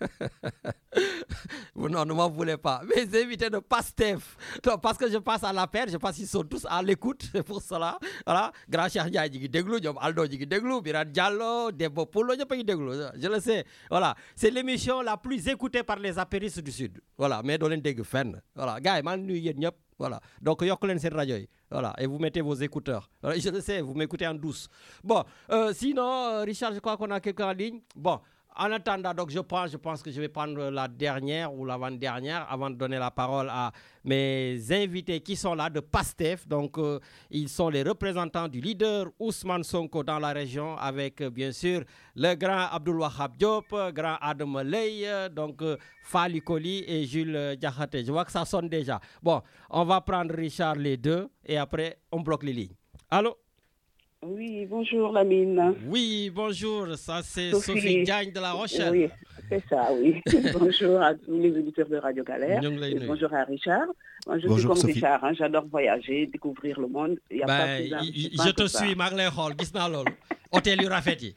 R, non, ne m'en voulez pas, mes invités de PASTEF, non, parce que je passe à l'A P R, je pense qu'ils sont tous à l'écoute, c'est pour cela. Voilà, grand Cheikh Ndiaye ji ngi déglu, ñoom Aldo ji ngi déglu, Birane Diallo, Debbo Poulo, ñëpp a ngi déglu, je le sais. Voilà, c'est l'émission la plus écoutée par les apéristes du Sud. Voilà, mais doo leen dégg fenn. Voilà, gars yi maa ngi nuyu yéen ñëpp. Voilà. Donc, yokk leen seen rajo yi. Voilà. Et vous mettez vos écouteurs. Voilà. Je le sais, vous m'écoutez en douce. Bon, euh, sinon, Richard, je crois qu'on a quelqu'un en ligne. Bon, en attendant, donc, je pense, je pense que je vais prendre la dernière ou l'avant-dernière avant de donner la parole à mes invités qui sont là de PASTEF. Donc, euh, ils sont les représentants du leader Ousmane Sonko dans la région avec, euh, bien sûr, le grand Abdoul Wahab Diop, grand Adam Ley, donc euh, Fali Koli et Jules Diakhaté. Je vois que ça sonne déjà. Bon, on va prendre Richard les deux et après, on bloque les lignes. Allô? Oui, bonjour Lamine. Oui, bonjour, ça c'est Sophie, Sophie Diagne de La Rochelle. Oui, c'est ça, oui. Bonjour à tous les auditeurs de Radio Galère. Et bonjour à Richard. Moi, je bonjour, suis comme Sophie. Richard, hein, j'adore voyager, découvrir le monde. Il y a ben, pas plus un, je, je te suis, maa ngi lay xool, gis naa loolu. Hôtel yu rafet yi.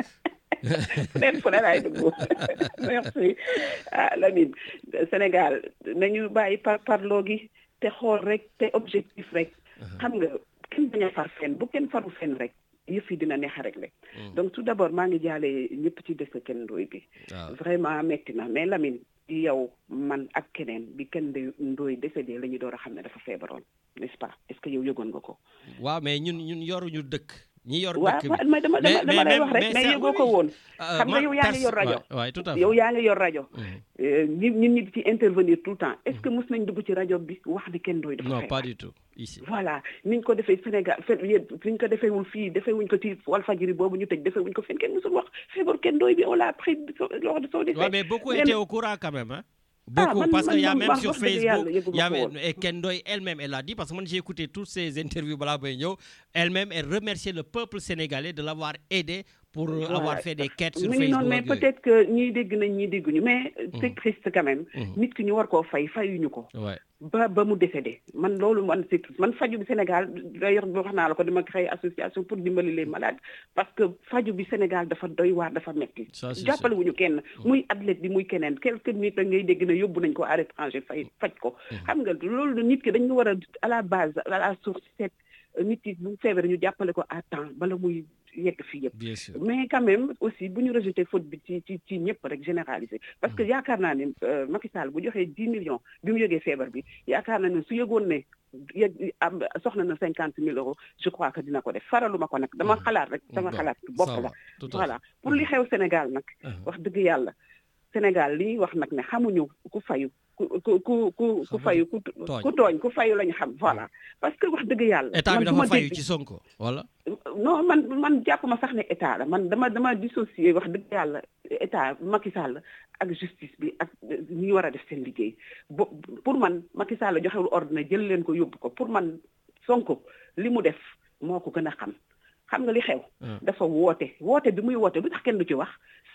Merci. Ah, Lamine, Sénégal, nañu bàyyi par parloo gi te xool rek te objectif rek. Xam nga kenn bañ a far fenn bu kenn faru fenn rek. yëf yi dina neex rek rek donc tout d'abord maa ngi jaale ñëpp ci des kenn ndooy bi vraiment metti na mais Lamine yow man ak keneen bi kenn ndooy décédé la ñu door a xam ne dafa feebaroon n'est-ce pas est-ce que yow yëgoon nga ko waaw mais ñun ñun yoruñu dëkk ñi yor waaw dëkk mais dama dama dama lay wax rek mais yëgoo ko woon xam nga yow yaa ngi yor rajo waaw tout à fait yow yaa ngi yor rajo nit ñi di ci intervenir tout le temps est-ce que mos nañ dugg ci rajo bi wax di kenn ndooy dafa non pas du tout ici voilà niñ ko defee Sénégal fe niñ ko defeewul fii defee wuñ ko ci Walfadjri boobu ñu tëj defee wuñ ko fenn kenn mosul wax feebar kenn ndooy bi on l'a pris lors de son décès. Ouais, mais beaucoup étaient au courant quand même hein. Beaucoup, ah, man, parce qu'il y a même sur Facebook, il y a même, et Kendoy elle-même, elle a dit, parce que moi j'ai écouté toutes ces interviews, elle-même, elle remerciait le peuple sénégalais de l'avoir aidé pour voilà. avoir fait des quêtes sur oui, Facebook. Non, mais peut-être que ñi dégg nañ ñi dégguñu mais c'est mm. triste quand même. Mm. Nit ki ñu war koo fay fayuñu ko. Ouais. ba ba mu décédé man loolu man c'est triste man faju bi Sénégal d'ailleurs wax naa la ko dama créer association pour dimbali les malades parce que faju bi Sénégal dafa doy waar dafa metti jàppale wuñu kenn muy athlète bi muy keneen quelque nit da ngay dégg ne yóbbu nañ ko à l'étranger fay faj ko xam nga loolu nit ki dañ ko war a à la base à la source c'est nit ki bu feebar ñu jàppale ko à temps bala muy yegg fii yëpp mais quand même aussi bu ñu rejeté faute bi ci ci ci ñëpp rek généraliser parce que yaakaar naa ne Macky Sall bu joxee dix millions bi mu yëgee feebar bi yaakaar naa ne su yëgoon ne yëg am soxla na cinquante mille euros je crois que dina ko def faraluma ko nag dama xalaat rek dama xalaat bopp la voilà pour li xew Sénégal nag wax dëgg yàlla Sénégal li wax nag ne xamuñu ku fayu ku ku ku ku ku fayu ku ku tooñ ku fayu lañu xam voilà parce que wax dëgg yàlla état bi dafa fayu ci Sonko wala non man man jàpp ma sax ne état la man dama dama dissocier wax dëgg yàlla état Macky Sall ak justice bi ak ñi war a def seen liggéey pour man Macky Sall joxewul ordre ne jël leen ko yóbbu ko pour man Sonko li mu def moo ko gën a xam xam nga li xew dafa woote woote bi muy woote lu tax kenn du ci wax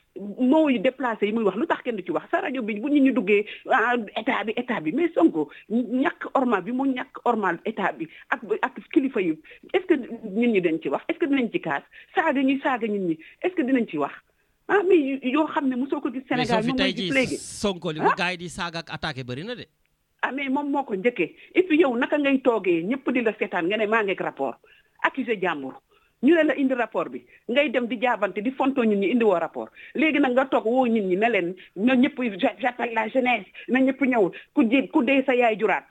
moo yu déplacé yi muy wax lu tax kenn du ci wax sa rajo bi bu nit ñi duggee état bi état bi mais Sonko ñàkk ormal bi mu ñàkk ormal état bi ak ak kilifa yi est-ce que nit ñi dañ ci wax est-ce que dinañ ci kaas saaga ñuy saaga nit ñi est-ce que dinañ ci wax ah mais yoo xam ne mosoo ko gis Sénégal moom mooy gis léegi Sonko li mu gars yi di saaga ak attaqué bëri na de ah mais moom moo ko njëkkee et puis yow naka ngay toogee ñëpp di la seetaan nga ne maa ngi ak rapport accusé jàmbur ñu ne la indi rapport bi ngay dem di jaabante di fontoo nit ñi indi woo rapport léegi nag nga toog woo nit ñi ne leen na ñëpp j'appelle la jeunesse na ñëpp ñëw ku ji ku dee sa yaay juraat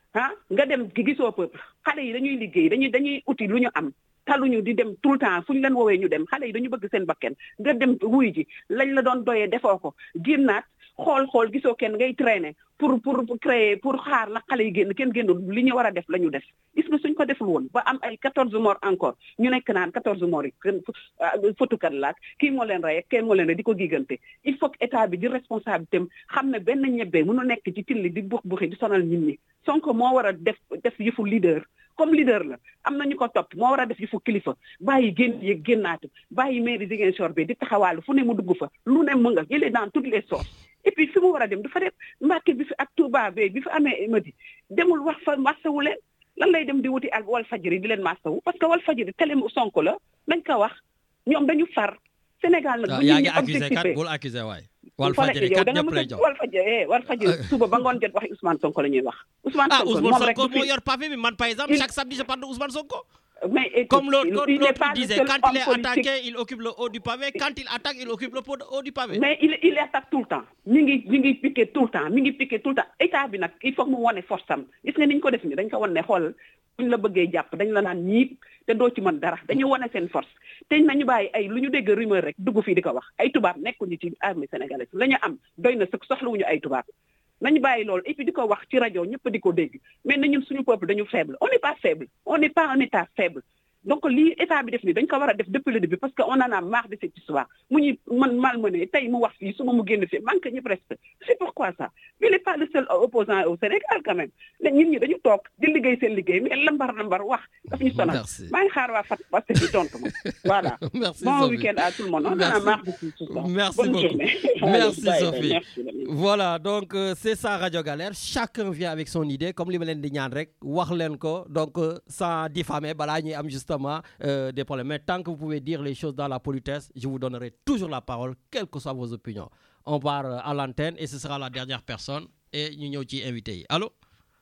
ah nga dem gisoo peuple xale yi dañuy liggéey dañuy dañuy uti lu ñu am taluñu di dem tout le temps fu ñu leen woowee ñu dem xale yi dañu bëgg seen bakken nga dem wuy ji lañ la doon doyee defoo ko génnaat xool xool gisoo kenn ngay traîner pour pour créer pour xaar la xale yi génn kenn génnul li ñu war a def la ñu def gis nga suñ ko deful woon ba am ay quatorze morts encore ñu nekk naan quatorze morts yi kenn fotukat laak kii moo leen rey kenn moo leen rey di ko gigante il faut que état bi di responsabilité am xam ne benn ñebbe mënu nekk ci tilli di bux buxi di sonal nit ñi Sonko moo war a def def yëfu leader comme leader la am na ñu ko topp moo war a def yëfu kilifa bàyyi génn yeeg génnaatu bàyyi mairie Ziguinchor bi di taxawaalu fu ne mu dugg fa lu ne mu nga il est dans toutes les sources et puis fi mu war a dem dafa def Mbàkke bi fi ak Touba bi bi fi amee émadi demul wax fa massawu leen lan lay dem di wuti ak Walfadjri di leen massawu parce que Walfadjri télé Sonko la nañ ko wax ñoom dañu far Sénégal nag. yaa ngi accusé kat bul accusé waay. Walfadjri kat ñëpp lay jox Walfadjri Walfadjri suba ba ngoon jot waxi Ousmane Sonko la ñuy wax. Ousmane Sonko ah Ousmane Sonko moo yor pavé bi man par exemple chaque samedi je parle de Ousmane Sonko. Mais écoute, comme l'autre il n'est pas disait, quand il est attaqué, il occupe le haut du pavé. Quand il attaque, il occupe le haut du pavé. Mais il, il attaque tout le temps. Mi ngi mi ngi piqué tout le temps mi ngi piqué tout le temps état bi nag il faut que mu wane force am gis nga ni ñu ko def ni dañ ko wan ne xool buñ la bëggee jàpp dañ la naan ñiit te doo ci mën dara dañu wane seen force te nañu bàyyi ay lu ñu dégg rumeur rek dugg fii di ko wax ay tubaab nekkuñu ci armée sénégalaise la ñu am doy na sëkk soxlawuñu ay tubaab nañu bàyyi loolu et puis di ko wax ci rajo ñëpp di ko dégg mais na ñun suñu peuple dañu faible on n'est pas faible on n'est pas un état faible donc lii état bi def ni dañ ko war a def depuis le début parce que on en a marre de cette histoire mu ñuy man malmené tey mu wax fii suba mu génn fii manque ñëpp respect c'est pourquoi ça il n'est pas le seul opposant au Sénégal quand même ne ñun ñi dañu toog di liggéey seen liggéey mais lambar lambar wax daf ñu sonal maa ngi xaar waa Fat parce que ci tontu ma voilà bon week-end à tout le monde on en a marre de tout ça merci bonne beaucoup journée. merci Bye, bye, Sophie merci, Lamine. voilà donc euh, c'est ça Radio Galère chacun vient avec son idée comme li ma leen di ñaan rek wax leen ko donc euh, sans diffamer balaa ñuy am justement euh, des problèmes. Mais tant que vous pouvez dire les choses dans la politesse, je vous donnerai toujours la parole, quelles que soient vos opinions. On part à l'antenne et ce sera la dernière personne et nous sommes invité. Allô?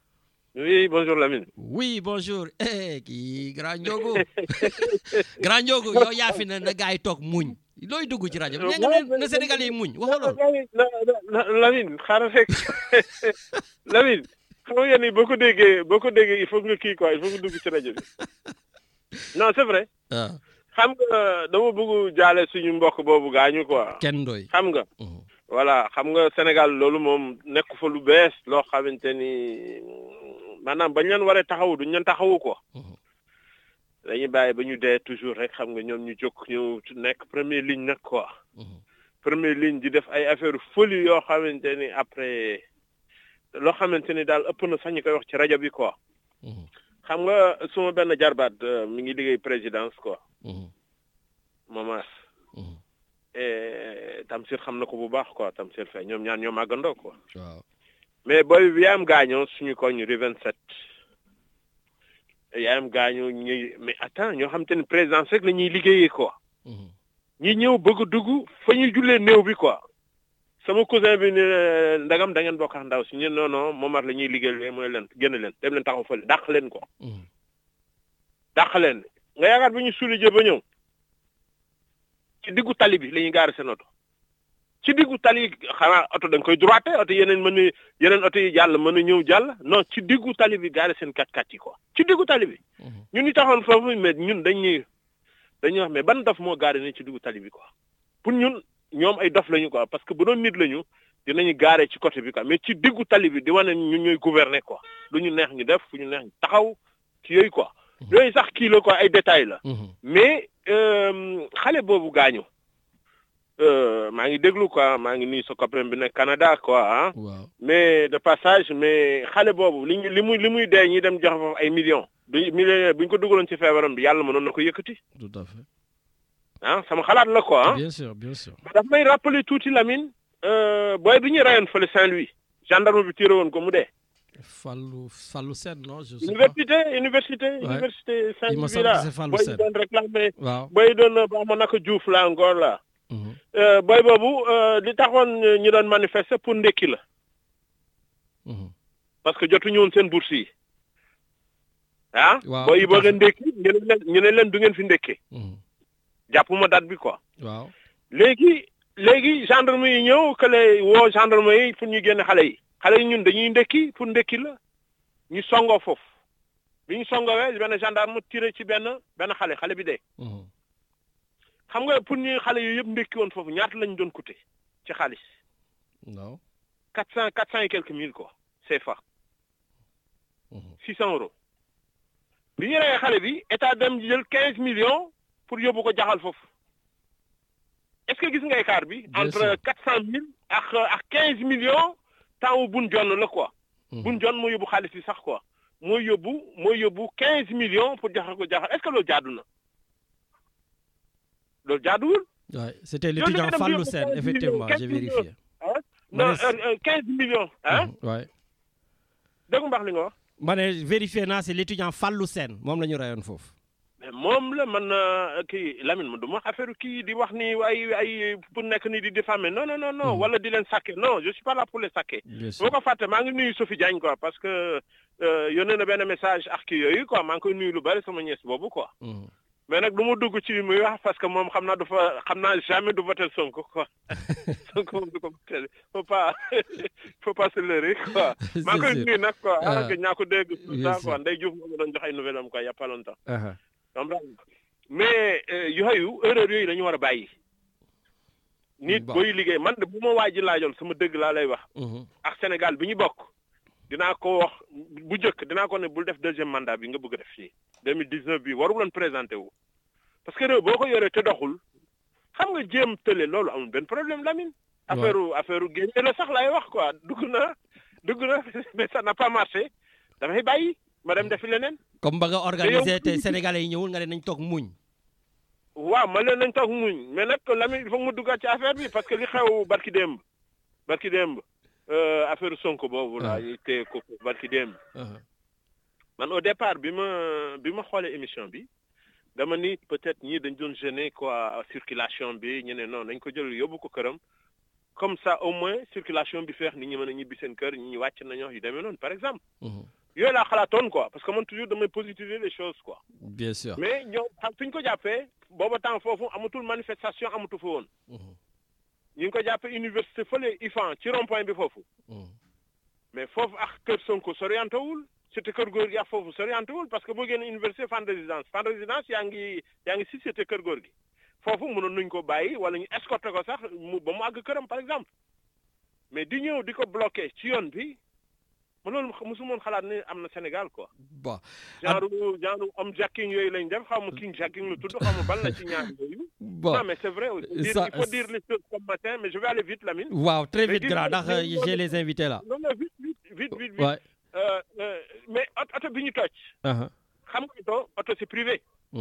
Oui, bonjour Lamine. Oui, bonjour. Eh, qui grand Ndiogo. Grand Ndiogo, yow yaa fi ne na gars yi toog muñ. Looy dugg ci rajo bi nee nga ne Sénégalais yi muñ waxoo loolu. Lamine xaaral rek Lamine xam nga ni boo ko déggee boo ko déggee il faut nga kii quoi il faut nga dugg ci rajo bi. Non, c'est vrai. ah xam nga dama bëgg jaale suñu mbokk boobu gaañu quoi. kenn doy. xam nga. voilà xam nga Sénégal loolu moom nekk fa lu bees loo xamante ni maanaam bañ leen waree taxawu duñ leen taxawu quoi. dañuy bàyyi ba ñu dee toujours rek xam nga ñoom ñu jóg ñu nekk première ligne nag quoi. première ligne di def ay affaire folie yoo xamante ni après loo xamante ni daal ëpp na sax ñu koy wax ci rajo bi quoi. xam nga suma benn jarbaat mi ngi liggéey présidence quoi. Mamas. et Tamsir xam na ko bu baax quoi Tamsir Faye ñoom ñaan ñoo màggandoo quoi. waaw mais booy bi yaayam gaañoo suñu koñ rue vingt-sept. yaayam gaañoo ñuy mais attends ñoo xam te ne présidence rek la ñuy liggéeyee quoi. ñi ñëw bëgg a dugg fa ñuy jullee néew bi quoi. sama cousin bi ne ndagam da ngeen bokk ak ndaw si ñu non non Momar la ñuy liggéeyal mooy leen génn leen dem leen taxaw fële dàq leen ko. dàq leen nga yaakaar bi ñu suuli jë ba ñëw ci diggu tali bi la ñuy gaari seen oto ci diggu tali xanaa oto da nga koy droité oto yeneen mën na yeneen oto yi jàll mën na ñëw jàll non ci diggu tali bi gaari seen kat kat yi quoi ci diggu tali bi. ñun ñu taxoon foofu mais ñun dañuy dañuy wax mais ban dof moo gaari ne ci diggu tali bi quoi pour ñun. ñoom ay dof lañu quoi parce que bu doon nit lañu dinañu gaare ci côté bi quoi mais ci diggu tali bi di wane ñun ñooy gouverner quoi lu ñu neex ñu def fu ñu neex ñu taxaw ci yooyu quoi yooyu sax kii la quoi ay détails la mais xale boobu gaañu maa ngi déglu quoi maa ngi nuyu sa copain bi nekk Canada quoi ah mais de passage mais xale boobu li li muy li muy dee ñi dem joxe foofu ay millions du millionnaire bu ñu ko dugaloon ci feebaram bi yàlla mënoon na ko yëkkati. tout à fait. ah sama xalaat la quoi. bien sûr bien sûr. daf may rappeler tuuti Lamine. booy bi ñu rayoon fële Saint-Louis. gendarme bi tiré woon ko mu dee. Fallou Fallou Sène non je sais université pas. université Ouais. université Il me Saint-Louis semble là que c'est Fallou booy Sène. doon réclamé. waaw booy doon ba ma naka Diouf la encore là. Mhm. Euh, booy boobu euh, li taxoon ñu doon manifester pour ndekki la. Mhm. parce que jotuñu woon seen bourse yi. ah. Waaw, booy yi tout à bëgg a fait. ndekki ñu ne leen ñu ne leen du ngeen fi ndekkee. Mhm. jàppuma date bi quoi. waaw léegi léegi gendarme yi ñëw que les woo gendarme yi pour ñu génne xale yi xale yi ñun dañuy ndekki pour ndekki la ñu songoo foofu bi ñu songoowee benn gendarme tiré ci benn benn xale xale bi dee. xam nga pour ñu xale yooyu yëpp ndekki woon foofu ñaata lañ doon coûter ci xaalis. non. quatre cent quatre cent et quelques mille quoi C F A. six cent euros. bi ñu reyee xale bi état dem jël quinze millions pour yóbbu ko jaxal foofu. est-ce que gis nga écart bi. entre quatre cent mille ak ak quinze millions temps wu bun jonn la quoi. bun jonn moo yóbbu xaalis bi sax quoi. mooy yóbbu mooy yóbbu quinze millions pour jaxal ko jaxal est-ce que loolu jaadu na. loolu jaaduwul. oui c'était l'étudiant Fallou Sène effectivement j'ai vérifié. non quinze millions. ah. oui. dégg nga li nga wax. ma ne vérifié naa c'est l'étudiant Fallou Sène moom la ñu rayoon foofu. mais moom la man kii Lamine ma du ma affaire kii di wax ni ay ay pour nekk ni di diffamer non non non non wala di leen saquer non je suis pas là pour les saquer. boo ko fàtte maa ngi nuyu Sophie Diagne quoi parce que yónnee na benn message ak kii yooyu quoi maa ngi koy nuyu lu bari sama ñees boobu quoi. mais nag du ma dugg ci muy wax parce que moom xam naa du fa xam naa jamais du voter Sonko quoi Sonko moom du ko voter faut pas faut pas se leurrer quoi. maa ngi koy nuyu nag quoi ah ñaa ko dégg tout ça quoi Ndeye Diouf moo doon jox ay nouvelle am quoi y a pas longtemps. mais yooyu erreur yooyu dañu war a bàyyi. nit booy liggéey man de bu ma waaj laajoon sama dëgg laa lay wax. ak Sénégal bi ñu bokk. dinaa ko wax bu njëkk dinaa ko ne bul def deuxième mandat bi nga bëgg a def fii. deux mille dix-neuf bi waru leen présenté wu. parce que réew boo ko yoree te doxul. xam nga jéem tële loolu amul benn problème Lamine. affaire affaire génne la sax lay wax quoi dugg na dugg na mais ça n'a pas marché dafay bàyyi. ma dem defi leneen. comme ba nga organisé te Sénégalais yi ñëwul nga ne nañ toog muñ. waaw ma leen nañ toog muñ mais nag Lamine il faut mu duggaat ci affaire bi parce que li xew barki démb barki démb affaire Sonko boobu la te ko barki démb. man au départ bi ma bi ma xoolee émission bi dama ni peut-être ñii dañ doon gêner quoi circulation bi ñu ne non nañ ko jël yóbbu ko këram comme ça au moins circulation bi feex nit ñi mën a ñibbi seen kër ñi wàcc nañoo yu demee noonu par exemple. yooyu laa xalaatoon quoi parce que man toujours damay positiver les choses quoi. bien sûr mais ñoom xam fi ñu ko jàppee booba temps foofu amatul manifestation amatu fa woon. ñu ngi ko jàppee université fële I F A N ci rond-point bi foofu. mais foofu ak kër Sonko soriante wul c'était kër góor gi ak foofu soriante wul parce que boo génnee université Fann Résidence Fann Résidence yaa ngi yaa ngi si c'était kër góor gi foofu mënoon nañu ko bàyyi wala ñu escorter ko sax mu ba mu àgg këram par exemple mais di ñëw di ko bloquer ci yoon bi. ma loolu mosuma woon xalaat ne am na Sénégal quoi. bon genre genre homme jacking yooyu lañ def xaw ma king jacking la tudd xaw ma ban la ci ñaar yooyu. bon non mais c'est vrai aussi. il faut dire, il faut dire les choses comme matin mais je vais aller vite Lamine. waaw très vite grand ndax j'ai les invités là. non non vite vite vite vite. vite. Euh, euh, mais oto bi ñu toj. xam nga oto oto c'est privé.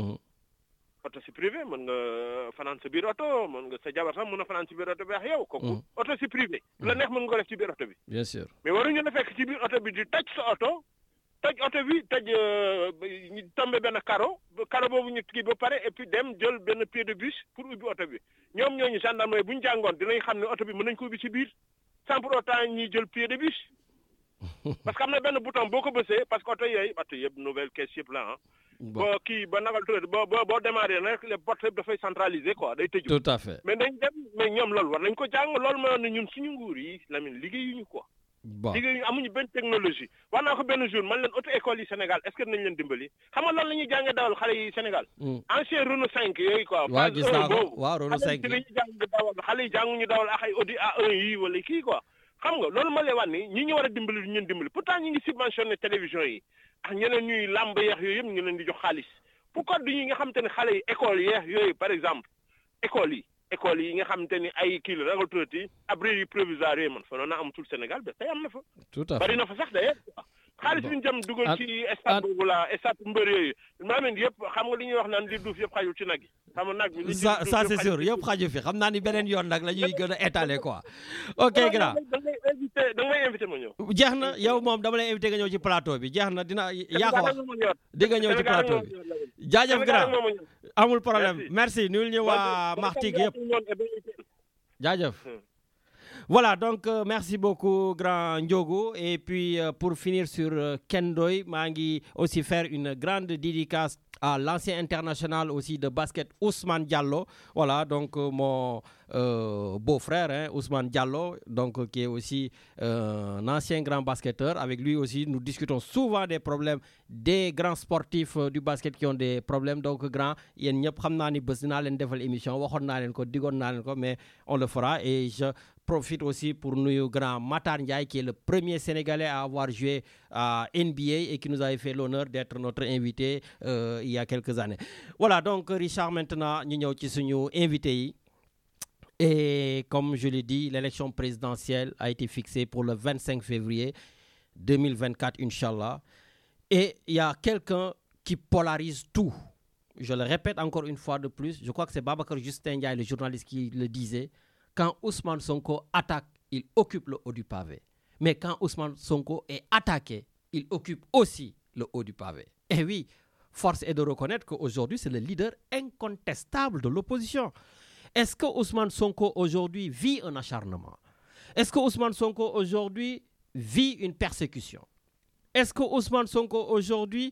oto c'est privé mën nga fanaan sa biir oto mën nga sa jabar sax mën na fanaan ci biir oto bi ak yow kooku oto c'est privé la neex mën nga ko def ci biir oto bi bien sûr mais waruñu la fekk ci biir oto bi di toj sa oto toj oto bi toj ñu tombé benn carreau carreau boobu ñu kii ba pare et puis dem jël benn pied de bus pour ubbi oto bi ñoom ñooñu gendarmerie bu ñu jàngoon dinañ xam ne oto bi mën nañ ko ubbi ci biir sans pour autant ñuy jël pied de bus parce que am na benn bouton boo ko bësee parce que oto yooyu oto yëpp nouvelle caisse yëpp la ah boo kii ba nagal tuuti boo boo boo démarré nag les portes yëpp dafay centraliser quoi day tëju. tout à fait mais dañ dem mais ñoom loolu war nañ ko jàng loolu ma ne ñun suñu nguur yi Lamine liggéeyuñu quoi. bon liggéeyuñu amuñu benn technologie. wax naa ko benn jour man leen auto école yi Sénégal est-ce que dinañ leen dimbali xam nga loolu la ñuy jàngee dawal xale yi Sénégal. ancien Renault cinq yooyu quoi. waaw gis naa ko waaw Renault cinq yi xale yi jàng dawal xale yi jànguñu dawal ak ay Audi A un yi wala kii quoi. xam nga loolu ma lay wax ni ñi ñu war a dimbali du ñu leen dimbali pourtant ñu ngi subventionné télévision yi ak ñeneen ñuy làmb yeex yooyu yëpp ñu leen di jox xaalis pourquoi du ñi nga xamante ne xale yi école yeex yooyu par exemple école yi école yi nga xamante ni ay kii la ragal tuuti abri yi provisoire yooyu man fa noonu amatul Sénégal ba tey am na fa. tout à fait bari na fa sax d'ailleurs. xaalis bi ñu jëm dugal ci stade boobu la stade mbër yooyu maa ngi yëpp xam nga li ñuy wax naan li duuf yëpp xajul ci nag yi xam nga nag bi. ça ça c'est sûr yëpp xaju fi xam naa ni beneen yoon nag la ñuy gën a étaler quoi. ok grand da ngay invité da ngay invité ma ñëw. jeex na yow moom dama lay invité nga ñëw ci plateau bi jeex na dina yaa ko wax di nga ñëw ci plateau bi. jaajëf grand amul problème merci nuyul ñu waa Martigues yëpp jaajëf. Voilà, donc euh, merci beaucoup grand Ndiogo et puis euh, pour finir sur euh, Ken Ndoye maa ngi aussi faire une grande dédicace à l'ancien international aussi de basket Ousmane Diallo, voilà, donc euh, mon euh, beau-frère hein, Ousmane Diallo, donc euh, qui est aussi euh, un ancien grand basketteur. Avec lui aussi, nous discutons souvent des problèmes des grands sportifs euh, du basket qui ont des problèmes. Donc grand, yéen ñëpp xam naa ni bés dinaa leen defal émission, waxoon naa leen ko, digoon naa leen ko, mais on le fera. Et je profite aussi pour nuyu grand Matar Ndiaye, qui est le premier Sénégalais à avoir joué à N B A et qui nous avait fait l'honneur d'être notre invité euh, il y a quelques années. Voilà, donc Richard, maintenant, nous sommes ci suñu invité. Et comme je l'ai dit, l'élection présidentielle a été fixée pour le vingt-cinq février deux mille vingt-quatre, Inch'Allah. Et il y a quelqu'un qui polarise tout. Je le répète encore une fois de plus, je crois que c'est Babacar Justin Ndiaye, le journaliste, qui le disait. Quand Ousmane Sonko attaque, il occupe le haut du pavé. Mais quand Ousmane Sonko est attaqué, il occupe aussi le haut du pavé. Et oui, force est de reconnaître qu'aujourd'hui, c'est le leader incontestable de l'opposition. Est-ce que Ousmane Sonko aujourd'hui vit un acharnement? Est-ce que Ousmane Sonko aujourd'hui vit une persécution? Est-ce que Ousmane Sonko aujourd'hui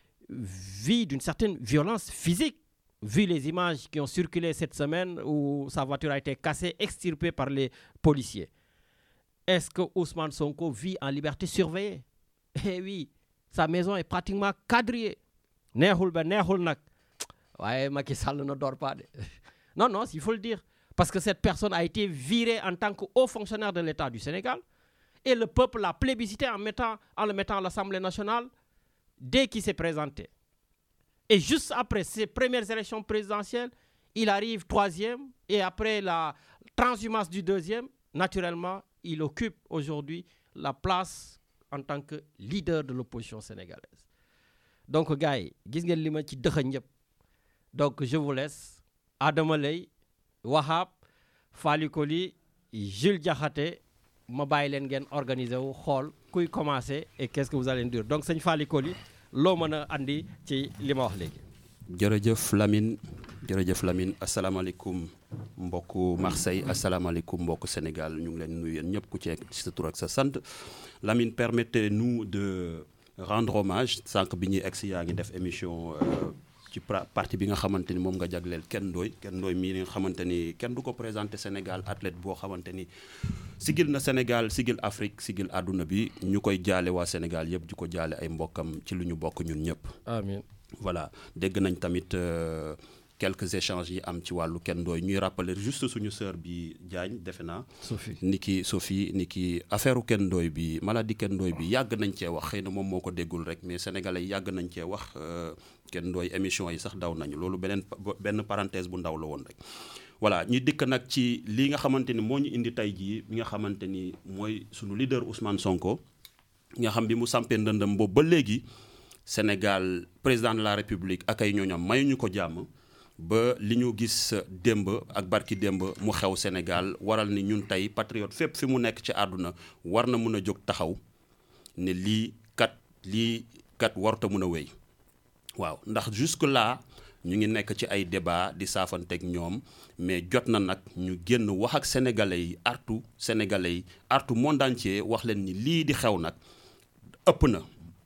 vit d'une certaine violence physique? Vu les images qui ont circulé cette semaine où sa voiture a été cassée, extirpée par les policiers. Est-ce que Ousmane Sonko vit en liberté surveillée? Eh oui, sa maison est pratiquement quadrillée. Neexul ba neexul nak. Ouais, Macky Sall ne dort pas. Non, non, il faut le dire. Parce que cette personne a été virée en tant que haut fonctionnaire de l'État du Sénégal. Et le peuple l'a plébiscité en, mettant, en le mettant à l'Assemblée nationale dès qu'il s'est présenté. Et juste après ses premières élections présidentielles, il arrive troisième. Et après la transhumance du deuxième, naturellement, il occupe aujourd'hui la place en tant que leader de l'opposition sénégalaise. Donc, gars, gis ngeen li ma ci dëxëñ yëpp. Donc, je vous laisse. Adama Lay, Wahab, Fally Coly, Jules Diakhaté, ma bàyyi leen ngeen organiser wu xool kuy commencer et qu'est-ce que vous allez dire. Donc, sëñ Fally Coly, loo mën a andi ci li ma wax léegi. jërëjëf Lamine jërëjëf Lamine asalaamaaleykum mbokku Marseille asalaamaaleykum mbokku Sénégal ñu ngi leen nuyu yéen ñëpp ku ci sa tur ak sa sant. Lamine, permettez-nous de rendre hommage sànq bi ñuy egsi yaa ngi def émission ci parti bi nga xamante ni moom nga jagleel Ken Ndoye Ken Ndoye mii nga xamante ni kenn du ko présenté Sénégal, athlète boo xamante ni sigil na Sénégal sigil Afrique sigil àdduna bi ñu koy jaale waa Sénégal yëpp di ko jaale ay mbokkam ci lu ñu bokk ñun ñëpp. Amiin. Voilà, dégg nañ tamit euh, quelques échanges yi am ci wàllu Ken Ndoye ñuy rappeler juste suñu sœur bi Diagne defe naa. Sophie ni ki Sophie ni ki affaire Ken Ndoye bi maladie Ken Ndoye bi yàgg nañ cee wax xëy na moom moo ko déggul rek mais sénégalais yàgg nañ cee wax Ken Ndoye émission yi sax daw nañu loolu beneen benn parenthèse bu ndaw la woon rek. Voilà ñu dikk nag ci li nga xamante ni moo ñu indi tey jii bi nga xamante ni mooy suñu leader Ousmane Sonko nga xam bi mu sampee ndëndam boobu ba léegi Sénégal président de la République ak ay ñooñam mayuñu ko jàmm ba li ñu gis démb ak barki démb mu xew Sénégal waral ni ñun tey patriote fépp fi mu nekk ci àdduna war na mun a jóg taxaw ne lii kat lii kat warta mun a wéy waaw ndax jusque là ñu ngi nekk ci ay débat di saafanteeg ñoom mais jot na nag ñu génn wax ak sénégalais yi artu sénégalais yi artu monde entier wax leen ni lii di xew nag ëpp na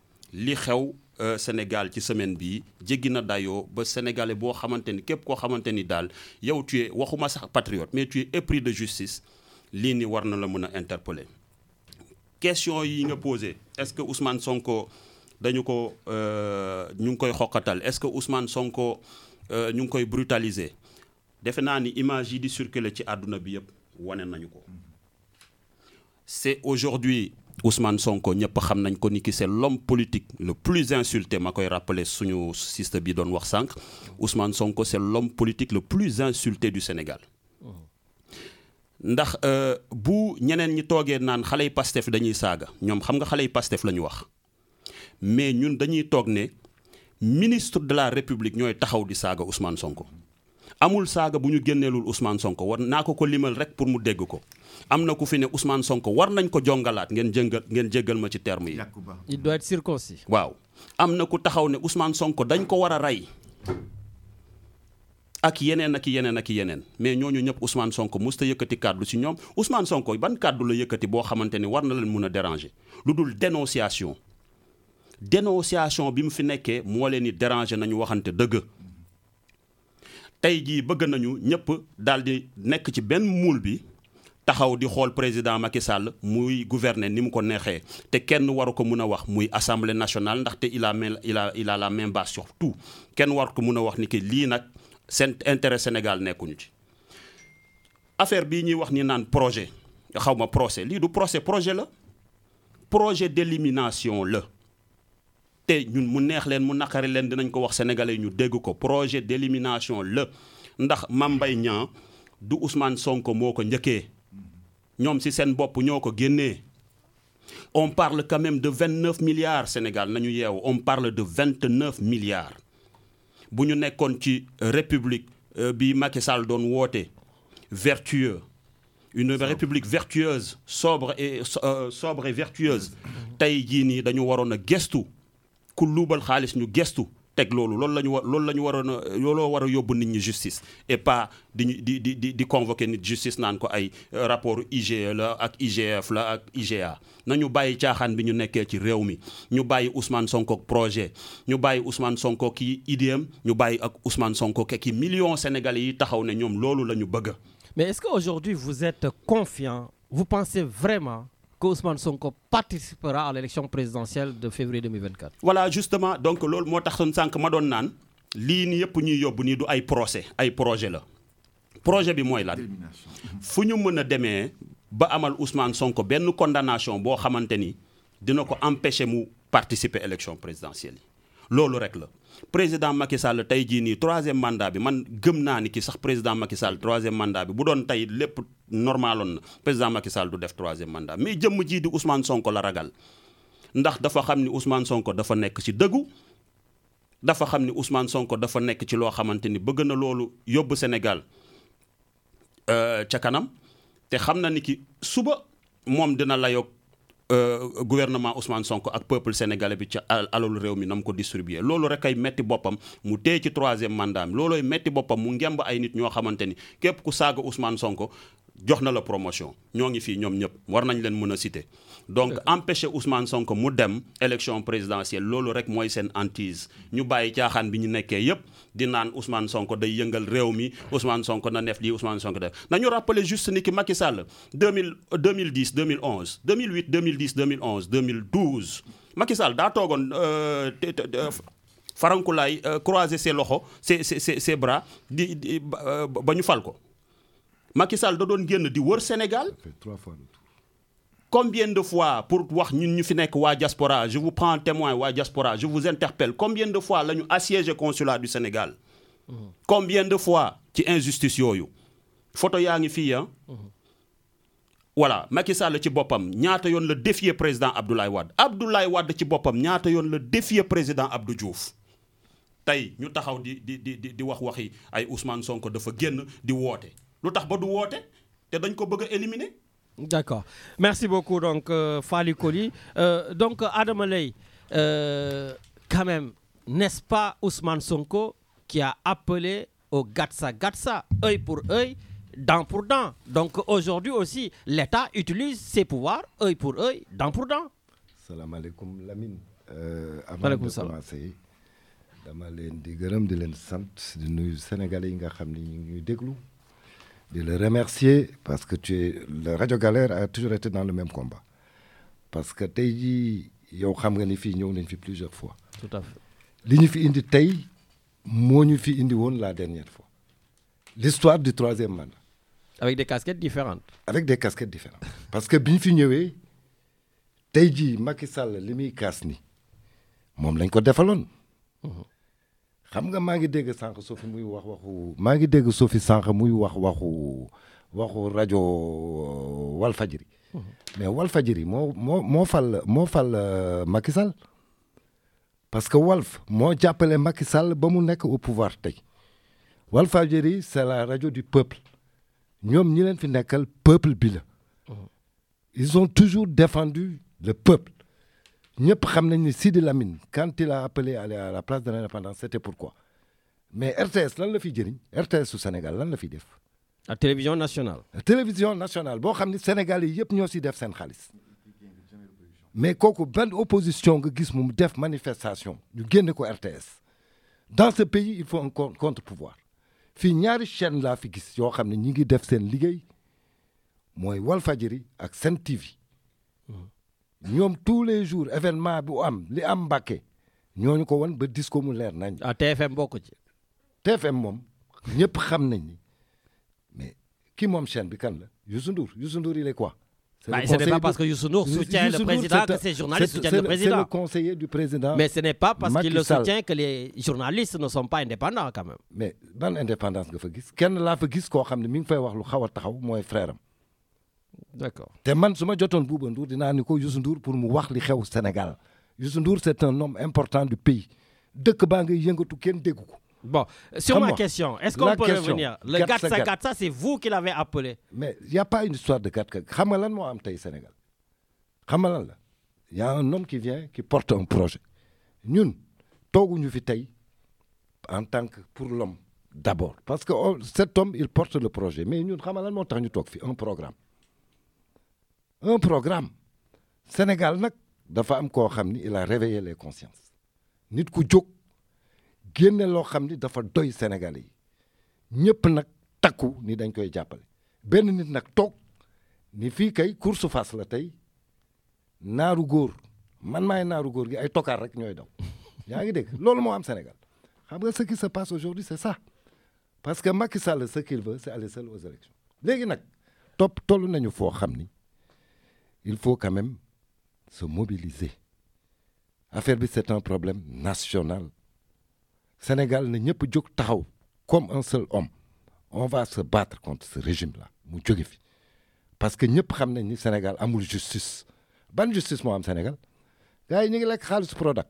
li xew Euh, Sénégal ci semaine bi jéggi na dayoo ba sénégalais boo xamante ni képp koo xamante ni daal yow tu es waxuma sax patriote mais tu es épris de justice lii ni war na la mën a interpeller. Question yi nga posé est-ce que Ousmane Sonko dañu ko euh, ñu ngi koy xoqatal est-ce que Ousmane Sonko euh, ñu ngi koy brutaliser defe naa ni image yi di circuler ci àdduna bi yëpp wane nañu ko. C'est aujourd'hui Ousmane Sonko ñëpp xam nañ ko ni ki c'est l'homme politique le plus insulté ma koy rappeler suñu siste bi doon wax sànq Ousmane Sonko c'est l'homme politique le plus insulté du Sénégal ndax bu ñeneen ñi toogee naan xale yi Pastef dañuy saaga ñoom xam nga xale yi Pastef la ñu wax mais ñun dañuy toog ne ministre de la République ñooy taxaw di saaga Ousmane Sonko amul saaga bu ñu génneelul Ousmane Sonko war naa ko ko limal rek pour mu dégg ko am na ku fi ne Ousmane Sonko war nañ ko jongalaat ngeen jëngal ngeen jéggal ma ci terme yi. Il doit être circoncis. waaw am na ku taxaw ne Ousmane Sonko dañ ko war a rey ak yeneen ak yeneen ak yeneen mais ñooñu ñëpp Ousmane Sonko musta yëkkati kàddu ci ñoom Ousmane Sonko ban kàddu la yëkkati boo xamante ni war na leen mun a déranger lu dul dénonciation dénonciation bi mu fi nekkee moo leen di déranger nañu waxante dëgg tey jii bëgg nañu ñëpp daal di nekk ci benn muul bi taxaw di xool président Macky Sall muy gouverner ni mu ko neexee te kenn waru ko mun a wax muy assemblée nationale ndaxte il a il a il a la main basse sur tout kenn waru ko mun a wax ni que lii nag seen intérêt Sénégal nekkuñu ci affaire bii ñuy wax ni naan projet xaw ma procès lii du procès projet la projet d'élimination la te ñun mu neex leen mu naqari leen dinañ ko wax sénégalais ñu dégg ko projet d'élimination la ndax Mame Mbaye Niang du Ousmane Sonko moo ko njëkkee ñoom ci seen bopp ñoo ko génnee on parle quand même de vingt-neuf milliards Sénégal nañu yeewu on parle de vingt-neuf milliards bu ñu nekkoon ci république bi Macky Sall doon woote vertueux une république vertueuse sobre et euh, sobre et vertueuse tey jii nii dañu waroon a gestu ku luubal xaalis ñu gestu teg loolu loolu la ñu war loolu la ñu waroon a looloo war a yóbbu nit ñi justice et pas di di di di di convoquer nit justice naan ko ay rapport I G E la ak I G F la ak I G A nañu bàyyi caaxaan bi ñu nekkee ci réew mi ñu bàyyi Ousmane Sonko projet ñu bàyyi Ousmane Sonko ki idéem ñu bàyyi ak Ousmane Sonko ki millions sénégalais yi taxaw ne ñoom loolu la ñu bëgg. Mais est-ce qu'aujourd'hui vous êtes confiant, vous pensez vraiment que Ousmane Sonko participera à l'élection présidentielle de février deux mille vingt-quatre? Voilà, justement, donc loolu moo taxoon sànq ma doon naan lii nii yëpp ñuy yóbbu nii du ay procès ay projet la projet bi mooy lan fu ñu mën a demee ba amal Ousmane Sonko benn condamnation boo xamante ni dina ko empêcher mu participer élection présidentielle yi loolu rek la. président Macky Sall tey jii nii troisième mandat bi man gëm naa ni ki sax président Macky Sall troisième mandat bi bu doon tey lépp normaloon na président Macky Sall du def troisième mandat mais jëmm jii di Ousmane Sonko la ragal ndax dafa xam ni Ousmane Sonko dafa nekk ci dëggu dafa xam ni Ousmane Sonko dafa nekk ci loo xamante ni bëgg na loolu yóbbu Sénégal ca kanam te xam na ni ki suba moom dina layoog gouvernement Ousmane Sonko ak peuple sénégalais bi ci alalu réew mi na mu ko distribuer loolu rek ay metti boppam mu téye ci troisième mandat mi loolooy metti boppam mu ngemb ay nit ñoo xamante ni képp ku saaga Ousmane Sonko jox na la promotion ñoo ngi fii ñoom ñëpp war nañ leen mën a citer donc empêcher Ousmane Sonko mu dem élection présidentielle loolu rek mooy seen hantise ñu bàyyi caaxaan bi ñu nekkee yëpp di naan Ousmane Sonko day yëngal réew mi Ousmane Sonko na def lii Ousmane Sonko def nañu rappeler juste ni ki Macky Sall deux mille deux mille dix deux mille onze deux mille huit deux mille dix deux mille onze deux mille douze Macky Sall daa toogoon farankulaay croiser ses loxo ses ses ses bras di di ba ñu fal ko. Macky Sall da doon génn di wër Sénégal trois fois le tour. Combien de fois pour wax ñun ñu fi nekk waa diaspora je vous prends témoin waa diaspora je vous interpelle combien de fois la ñu assiégé consulat du Sénégal mmh. Combien de fois ci injustice yooyu photo yaa ngi fii ah mmh. Voilà Macky Sall ci boppam ñaata yoon la défier président Abdoulaye Wade Abdoulaye Wade ci boppam ñaata yoon la défier président Abdou Diouf tey ñu taxaw di di di di wax waxi ay Ousmane Sonko dafa génn di woote lu tax ba du woote te dañ ko bëgg a éliminer. D'accord merci beaucoup donc euh, Fally Coly euh, donc Adama Leye euh, quand même n'est-ce pas Ousmane Sonko qui a appelé au gatsa gatsa œil pour œil dent pour dent donc aujourd'hui aussi l'État utilise ses pouvoirs œil pour œil dent pour dent. salaamaaleykum Lamine. Euh, avant maaleykum de salaam. commencer dama leen di gërëm di leen sant di nuyu Sénégalais yi nga xam ni ñu ngi ñuy déglu. De le remercier parce que tu es le Radio Galère a toujours été dans le même combat parce que tey jii yow xam nga ni fii ñëw nañ fi plusieurs fois. Tout à fait. li ñu fi indi tey moo ñu fi indi woon la dernière fois l'histoire du troisième mandat. Avec des casquettes différentes. Avec des casquettes différentes parce que bi ñu fi ñëwee tey jii Macky Sall li muy kaas ni moom lañ ko defaloon. xam nga maa ngi dégg sànq Sophie muy wax waxu maa ngi dégg Sophie sànq muy wax waxu waxu rajo Walfadjri mais Walfadjri moo moo moo fal moo fal Macky Sall parce que Walf moo jàppale Macky Sall ba mu nekk au pouvoir tey Walfadjri c'est la radio du peuple ñoom ñi leen fi nekkal peuple bi la ils ont toujours défendu le peuple ñëpp xam nañ ni Sidi Lamine quand il a appelé à la place de l'indépendance c'était pourquoi mais R T S lan la fiy jëriñ R T S su Sénégal lan la fiy def. La télévision nationale. La télévision nationale boo xam ni Sénégal yi yëpp ñoo si def seen xaalis mais kooku benn opposition nga gis mu def manifestation ñu génne ko R T S dans ce pays il faut un contre-pouvoir fii ñaari chaîne laa fi gis yoo xam ne ñi ngi def seen liggéey mooy Walfadjri ak Sen T V ñoom tous les jours événement bu am li am Mbàkke ñooñu ko won ba dis ko mu leer nañ. ah T F M bokk ci. T F M moom ñëpp xam nañ ni mais ki moom chaîne bi kan la Youssou Ndour Youssou Ndour il est quoi. Bah, ce n'est pas parce que Youssou Ndour soutient le président que ces journalistes soutiennent le président. C'est le conseiller du président. Mais ce n'est pas parce qu'il le soutient que les journalistes ne sont pas indépendants quand même. Mais ban indépendance nga fa gis kenn laa fa gis koo xam ne mi ngi fay wax lu xaw a taxaw mooy frère am. D'accord. te man su ma jotoon Bouba Ndour dinaa ni ko Youssou Ndour pour mu wax li xew Sénégal Youssou Ndour c'est un homme important du pays dëkk baa ngay yëngatu kenn déggu ko. Bon, sur ma question, est-ce qu'on peut question, revenir? Le Gatsa Gatsa, c'est vous qui l'avez appelé. Mais il n'y a pas une histoire de Gatsa. Xam nga lan moo am tey Sénégal. Xam nga lan la. Il y a un homme qui vient qui porte un projet. Ñun tooguñu fi tey en tant que pour l'homme d'abord. Parce que oh, cet homme, il porte le projet. Mais ñun xam nga lan moo tax ñu toog fi un programme. Un programme. Sénégal nag dafa am koo xam ni il a réveillé les consciences. Nit ku jóg génne loo xam ni dafa doy Sénégalais yi ñëpp nag takku ni dañ koy jàppale benn nit nag toog ni fii kay course fas la tey naaru góor man maay naaru góor gi ay tokaar rek ñooy daw yaa ngi dégg loolu moo am Sénégal xam nga ce qui se passe aujourd'hui c'est ça parce que Macky Sall ce qu'il veut c'est aller seul aux élections léegi nag topp toll nañu foo xam ni il faut quand même se mobiliser affaire bi c'est un problème national Sénégal ne ñëpp jóg taxaw comme un seul homme on va se battre contre ce régime là mu jóge fi parce que ñëpp xam nañ ni Sénégal amul justice ban justice moo am Sénégal gars yi ñu ngi lekk xaalis Prodac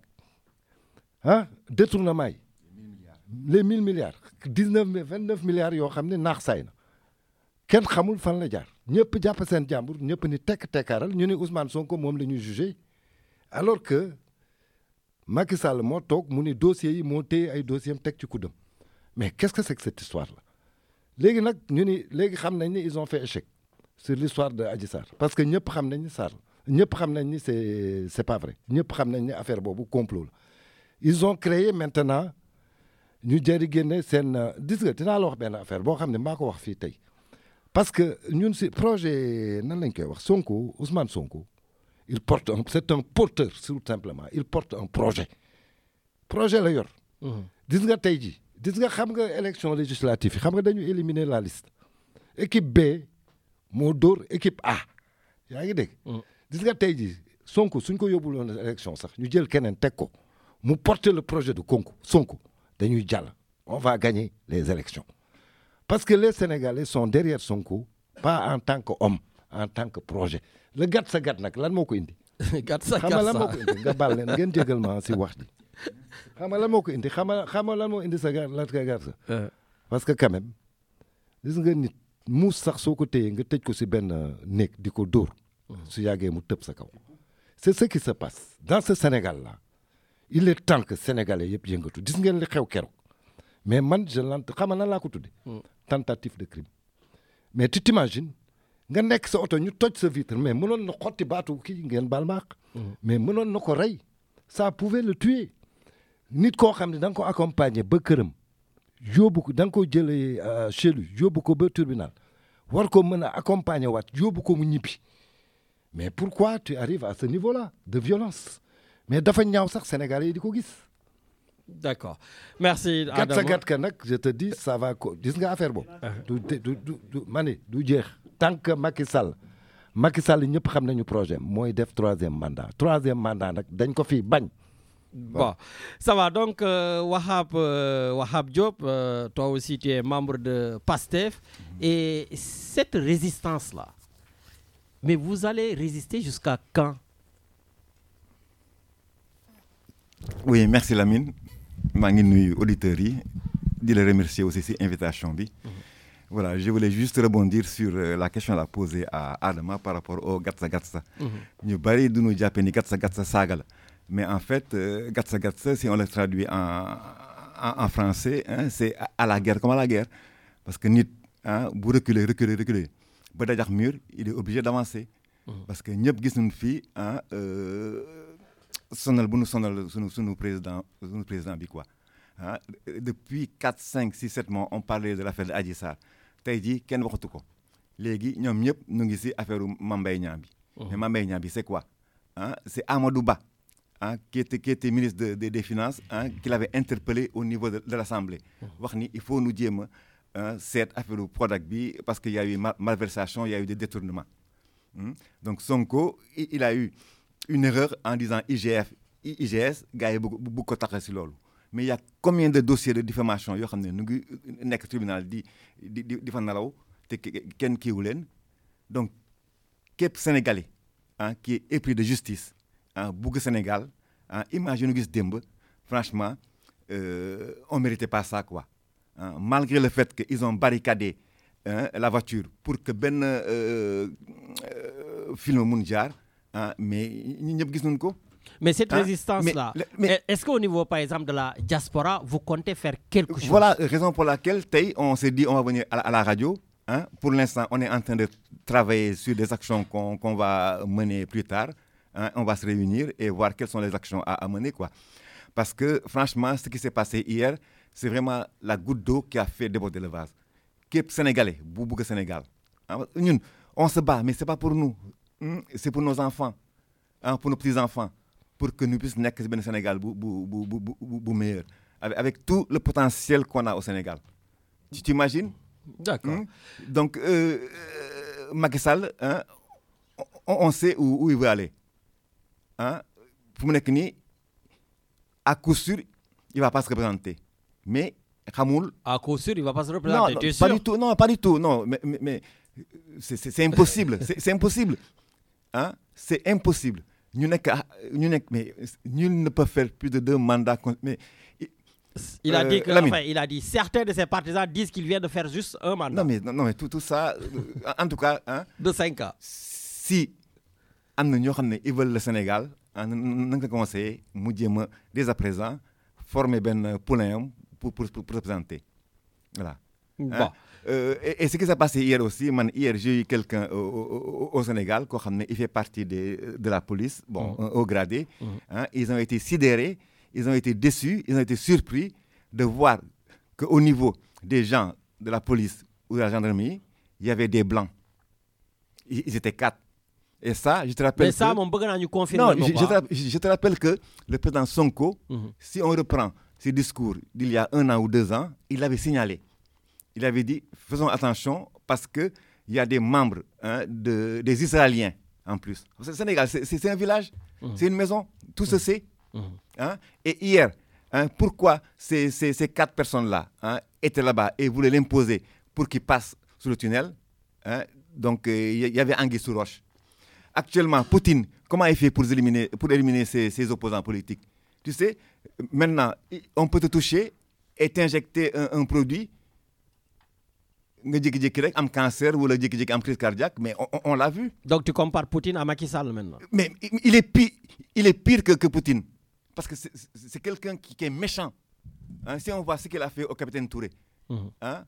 ah détournement yi les mille milliards dix-neuf vingt-neuf milliards yoo xam ne naax saay na kenn xamul fan la jaar ñëpp jàpp seen jàmbur ñëpp ni tekk tekkaaral ñu ne Ousmane Sonko moom la ñuy jugé alors que Macky Sall moo toog mu ni dossiers yi moo téye ay dossiers am teg ci kuddam mais qu'est-ce que c'est que cette histoire là léegi nag ñu ni léegi xam nañ ni ils ont fait échec sur l'histoire de Adji Sarr parce que ñëpp xam nañ ni Sarr ñëpp xam nañ ni c'est c'est pas vrai ñëpp xam nañ ni affaire boobu complot la ils ont créé maintenant ñu jëri génne seen gis nga dinaa la wax benn affaire boo xam ne maa ko wax fii tey parce que ñun si projet nan lañ koy wax Sonko Ousmane Sonko il porte un c'est un porteur tout simplement il porte un projet projet la yor. gis nga tey jii gis nga xam nga élection législative yi xam nga dañu éliminer la liste équipe B moo dóor équipe A yaa ngi dégg. gis nga tey jii Sonko suñ ko yóbbuloon élection sax ñu jël keneen teg ko mu porter le projet de Sonko Sonko dañuy jàll on va gagner les élections parce que les Sénégalais sont derrière Sonko pas en tant qu'homme en tant que projet le gat sa gat nag lan moo ko indi. gat sa gat xam nga lan moo ko indi nga baal leen ngeen jégal ma si wax ji xam nga lan moo ko indi xam nga xam nga lan moo indi sa gat lan ka gat sa parce que quand même gis nga nit muus sax soo ko téyee nga tëj ko si benn néeg di ko dóor su yàggee mu tëb sa kaw c'est ce qui se passe dans ce Sénégal là il est temps que sénégalais yëpp yëngatu gis ngeen li xew keroog mais man je l'ent xam nga nan laa ko tudde tentative de crime mais tu t'imagines nga nekk sa oto ñu toj sa vitre mais mënoon na xotti baatu kii ngeen baal maax mais mënoon na ko rey ça pouvait le tuer nit koo xam ne da nga ko accompagner ba këram yóbbu ko da nga ko jëlee chez lui yóbbu ko ba tribunal war ko mën a accompagner waat yóbbu ko mu ñibbi mais pourquoi tu arrives à ce niveau-là de violence mais dafa ñaaw sax Sénégalais yi di ko gis. D'accord merci. gat sa gat ka nag je te dis ça va ko gis nga affaire boobu. du du du du ma ne du jeex. tant que Macky Sall Macky Sall ñëpp xam nañu projet mooy def troisième mandat troisième mandat nag dañ ko fi bañ. Bon, ça va donc euh, Wahab, euh, Wahab Diop, euh, toi aussi tu es membre de PASTEF et cette résistance-là, mais vous allez résister jusqu'à quand? Oui, merci Lamine. maa ngi nuyu auditeurs yi di la remercier aussi si invitation bi. Voilà, je voulais juste rebondir sur euh, la question là posée à Adama par rapport au gatsa gatsa. ñu bari du ñu jàppee ni gatsa gatsa saaga la. Mais en fait, euh, gatsa gatsa, si on le traduit en, en, en français, hein, c'est à, à la guerre, comme à la guerre. Parce que nit, hein, vous reculez, reculez, reculez. Ba dajax mur, il est obligé d'avancer. parce que ñëpp gis nañu fii ah sonal bu nu sonal sunu sunu président sunu président bi quoi ah depuis quatre cinq six sept mois on parlait de l'affaire de Adji Sarr tey jii kenn waxatu ko léegi ñoom ñëpp ñu ngi si affaire Mame Mbaye Niang bi. mais Mame Mbaye Niang bi c'est quoi ah c'est Amadou Ba ah qui était qui était ministre de, de des finances ah qui l'avait interpellé au niveau de, de l'Assemblée. wax ni il faut nu jéem a seet affaire Prodac bi parce que y a eu mal, malversation, il y a eu des détournements. Hum? Donc Sonko il, il a eu une erreur en disant I G F I G S gars yi bu bu ko taxee si loolu. mais il y a combien de dossiers de diffamation yoo xam ne nu ngi nekk tribunal di di di fa nalaw te kenn kiiwu leen donc képp Sénégalais ah qui est épris de justice ah bugg Sénégal ah image yu nu gis démb franchement euh, on méritait pas ça quoi ah, malgré le fait que ils ont barricadé hein, la voiture pour que benn euh, euh, film mun jaar ah mais ñi ñëpp gis nañu ko. Mais cette hein? résistance-là, mais, mais, est-ce qu'au niveau, par exemple, de la diaspora, vous comptez faire quelque chose? Voilà la raison pour laquelle, Tay, on s'est dit on va venir à la, à la radio. Hein? Pour l'instant, on est en train de travailler sur des actions qu'on, qu'on va mener plus tard. Hein? On va se réunir et voir quelles sont les actions à, à mener. Quoi. Parce que, franchement, ce qui s'est passé hier, c'est vraiment la goutte d'eau qui a fait déborder le vase. Képp Sénégalais, Boubouga Sénégal. Hein? Nous, on se bat, mais ce n'est pas pour nous. Hein? C'est pour nos enfants, hein? Pour nos petits-enfants. Pour que nous puissions naître au Sénégal bou, bou, bou, bou, bou, bou meilleur, avec, avec tout le potentiel qu'on a au Sénégal. Tu t'imagines? D'accord. Hum? Donc, euh, euh, Macky Sall, hein, on, on sait où, où il veut aller. Hein? Pour mon économie, à coup sûr, il ne va pas se représenter. Mais, Khamoul... À coup sûr, il ne va pas se représenter, non, tu es pas sûr? du tout, non, pas du tout. Non, mais, mais, mais c'est, c'est, c'est impossible. c'est, c'est impossible. Hein? C'est impossible. Nous, nous, mais nul ne peut faire plus de deux mandats. Mais, il, a euh, dit que, enfin, il a dit certains de ses partisans disent qu'il vient de faire juste un mandat. Non, mais, non, mais tout, tout ça, en tout cas. Hein, de cinq ans. Si ils veulent le Sénégal, nous avons conseillé, dès à présent, former Ben Poulain pour, pour, pour, pour se présenter. Voilà. Bon. Hein? Euh, et, et ce qui s'est passé hier aussi, man, hier j'ai eu quelqu'un au, au, au Sénégal, il fait partie de, de la police, bon, mmh. au gradé. Mmh. Hein, ils ont été sidérés, ils ont été déçus, ils ont été surpris de voir qu'au niveau des gens de la police ou de la gendarmerie, il y avait des blancs. Ils, ils étaient quatre. Et ça, je te rappelle. Mais ça, que... mon bougon, nous confirme. Non, je, je, te, je te rappelle que le président Sonko, mmh. si on reprend ses discours d'il y a un an ou deux ans, il avait signalé. Il avait dit, faisons attention parce qu'il y a des membres hein, de, des Israéliens en plus. Le Sénégal, c'est, c'est un village, mmh. c'est une maison, tout mmh. se sait. Mmh. Hein? Et hier, hein, pourquoi ces, ces, ces quatre personnes-là hein, étaient là-bas et voulaient l'imposer pour qu'ils passent sous le tunnel hein? Donc, il euh, y avait Anguille sous roche. Actuellement, Poutine, comment il fait pour éliminer, pour éliminer ses, ses opposants politiques? Tu sais, maintenant, on peut te toucher et t'injecter un, un produit nga jékki-jékki rek am cancer wala jékki-jékki am crise cardiaque, mais on, on l'a vu. Donc tu compares Poutine à Macky Sall maintenant? Mais il est pire, il est pire que, que Poutine. Parce que c'est, c'est quelqu'un qui, qui est méchant. Hein, si on voit ce qu'il a fait au capitaine Touré. Mmh. Hein?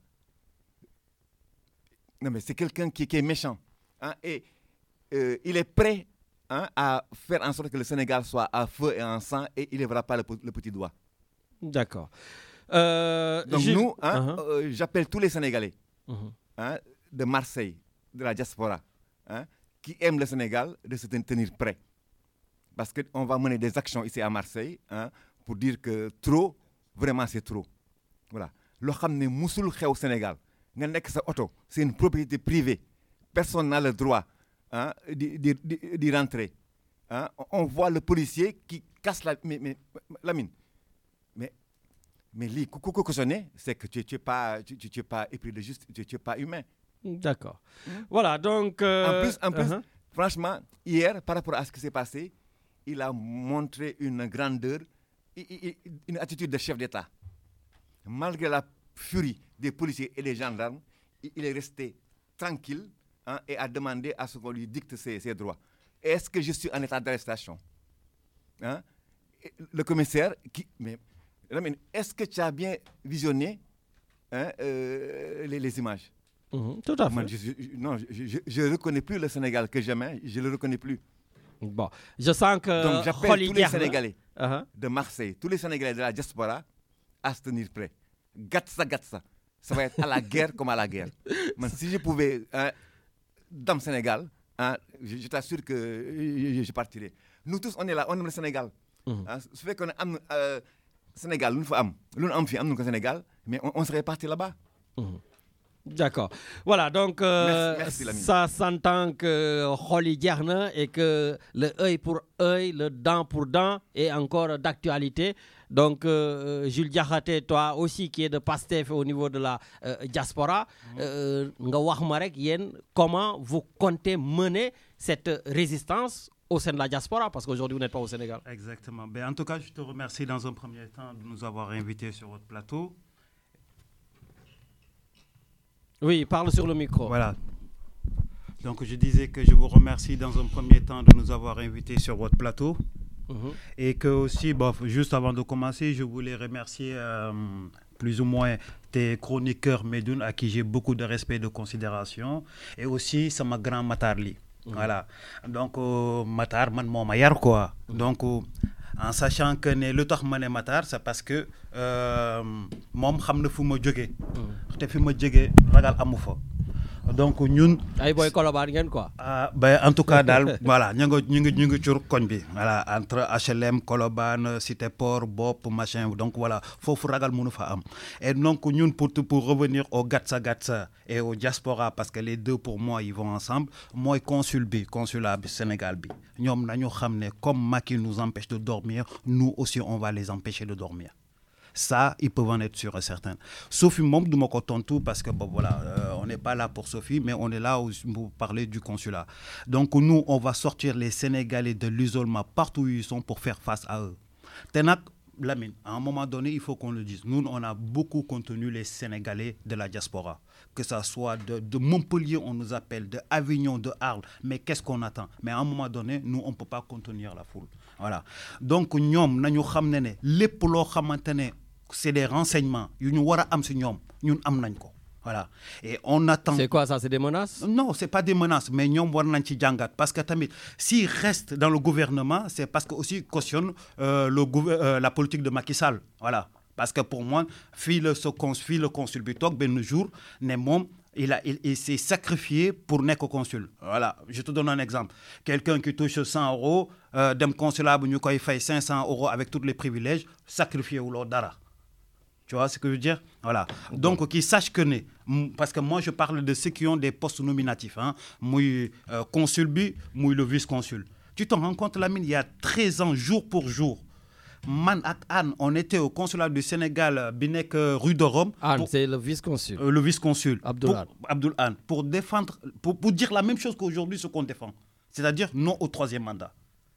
Non mais c'est quelqu'un qui, qui est méchant. Hein, et euh, il est prêt hein, à faire en sorte que le Sénégal soit à feu et en sang et il ne lèvera pas le, le petit doigt. D'accord. Euh, Donc je... nous, hein, uh-huh. euh, j'appelle tous les Sénégalais. Mmh. Hein, de Marseille, de la diaspora, hein, qui aiment le Sénégal, de se tenir prêts. Parce qu'on va mener des actions ici à Marseille hein, pour dire que trop, vraiment c'est trop. Voilà. Lo xamné musul xew Sénégal, nga nek sa auto, c'est une propriété privée. Personne n'a le droit hein, d'y, d'y, d'y rentrer. Hein. On voit le policier qui casse la, mais, mais, la mine. Mais Mais li, c'est que tu n'es pas, tu, tu, tu pas épris de juste, tu n'es pas humain. D'accord. Mmh. Voilà, donc... Euh, en plus, en plus uh-huh. franchement, hier, par rapport à ce qui s'est passé, il a montré une grandeur, une attitude de chef d'État. Malgré la furie des policiers et des gendarmes, il est resté tranquille hein, et a demandé à ce qu'on lui dicte ses, ses droits. Est-ce que je suis en état d'arrestation hein? Le commissaire, qui... Mais, est-ce que tu as bien visionné hein, euh, les, les images? Mmh, tout à fait. Moi, je, je, non, je ne reconnais plus le Sénégal que jamais, je ne le reconnais plus. Bon, je sens que... Donc j'appelle tous les Sénégalais uh-huh. de Marseille, tous les Sénégalais de la diaspora à se tenir prêts. Gatsa, gatsa. Ça va être à la guerre comme à la guerre. Mais si je pouvais, hein, dans le Sénégal, hein, je, je t'assure que je, je partirais. Nous tous, on est là, on aime le Sénégal. Mm-hmm. Hein, ce fait qu'on est euh, Sénégal, nous sommes au Sénégal, mais on, on serait parti là-bas. Mm-hmm. D'accord. Voilà, donc euh, merci, merci, ça s'entend que Kholi Djerna et que le œil pour œil, le dent pour dent est encore d'actualité. Donc, euh, Jules Diakhaté, toi aussi qui es de Pastef au niveau de la euh, diaspora, euh, comment vous comptez mener cette résistance au sein de la diaspora, parce qu'aujourd'hui vous n'êtes pas au Sénégal. Exactement. Ben, en tout cas, je te remercie dans un premier temps de nous avoir invités sur votre plateau. Oui, parle sur le micro. Voilà. Donc, je disais que je vous remercie dans un premier temps de nous avoir invités sur votre plateau. Mmh. Et que aussi, bon, juste avant de commencer, je voulais remercier euh, plus ou moins tes chroniqueurs Médoune, à qui j'ai beaucoup de respect et de considération. Et aussi, c'est ma grand Matarli. Mmh. Voilà. Donc, euh, Matar, man, mon maillard, quoi. Mmh. Donc, euh, en sachant que ne le tax mané Matar, c'est parce que euh, mom xamna fu ma joggé té fi ma joggé ragal amu fa. Donc ñun ay boy Colobane ngeen quoi. Ah ben en tout cas dal voilà, ñu ngi ñu ngi ñu ngi ci koñ bi. Voilà, entre H L M, Colobane, Cité Port, Bop, machin. Donc voilà, fofu ragal mënu fa am. Et donc ñun pour pour revenir au Gatsa Gatsa et au diaspora, parce que les deux pour moi ils vont ensemble. Moi consul bi, consulat bi Sénégal bi. Ñom nañu xamné comme Macky nous empêche de dormir, nous aussi on va les empêcher de dormir. Ça, ils peuvent en être sûrs et certains. Sophie Mom de mon tout parce que bon, voilà, euh, on n'est pas là pour Sophie, mais on est là pour parler du consulat. Donc nous, on va sortir les Sénégalais de l'isolement partout où ils sont pour faire face à eux. Tenak, Lamine, à un moment donné, il faut qu'on le dise. Nous, on a beaucoup contenu les Sénégalais de la diaspora. Que ça soit de, de Montpellier, on nous appelle, de Avignon, de Arles. Mais qu'est-ce qu'on attend? Mais à un moment donné, nous, on ne peut pas contenir la foule. Voilà. Donc, nous, nous savons que les polos c'est des renseignements. Nous avons des renseignements. Voilà. Et on attend. C'est quoi ça? C'est des menaces? Non, ce n'est pas des menaces, mais nous avons des menaces. Parce que s'ils restent dans le gouvernement, c'est parce qu'ils cautionnent euh, le, euh, la politique de Macky Sall. Voilà. Parce que pour moi, fille le, le consul Bitok, ben jour, il, a, il, il s'est sacrifié pour n'être consul. Voilà. Je te donne un exemple. Quelqu'un qui touche cent euros, euh, d'un consulat, il fait cinq cents euros avec tous les privilèges, sacrifié ou l'autre dara. Tu vois ce que je veux dire? Voilà. Donc, qu'ils sachent que, parce que moi, je parle de ceux qui ont des postes nominatifs. Hein. Moi, euh, consul bi, moi, le vice-consul. Tu te rends compte, Lamine, il y a treize ans, jour pour jour, Man ak Anne, on était au consulat du Sénégal, Binek, rue de Rome. Anne, c'est le vice-consul. Euh, le vice-consul. Abdoul Anne. Abdoul Anne. Pour défendre, pour, pour dire la même chose qu'aujourd'hui, ce qu'on défend. C'est-à-dire non au troisième mandat.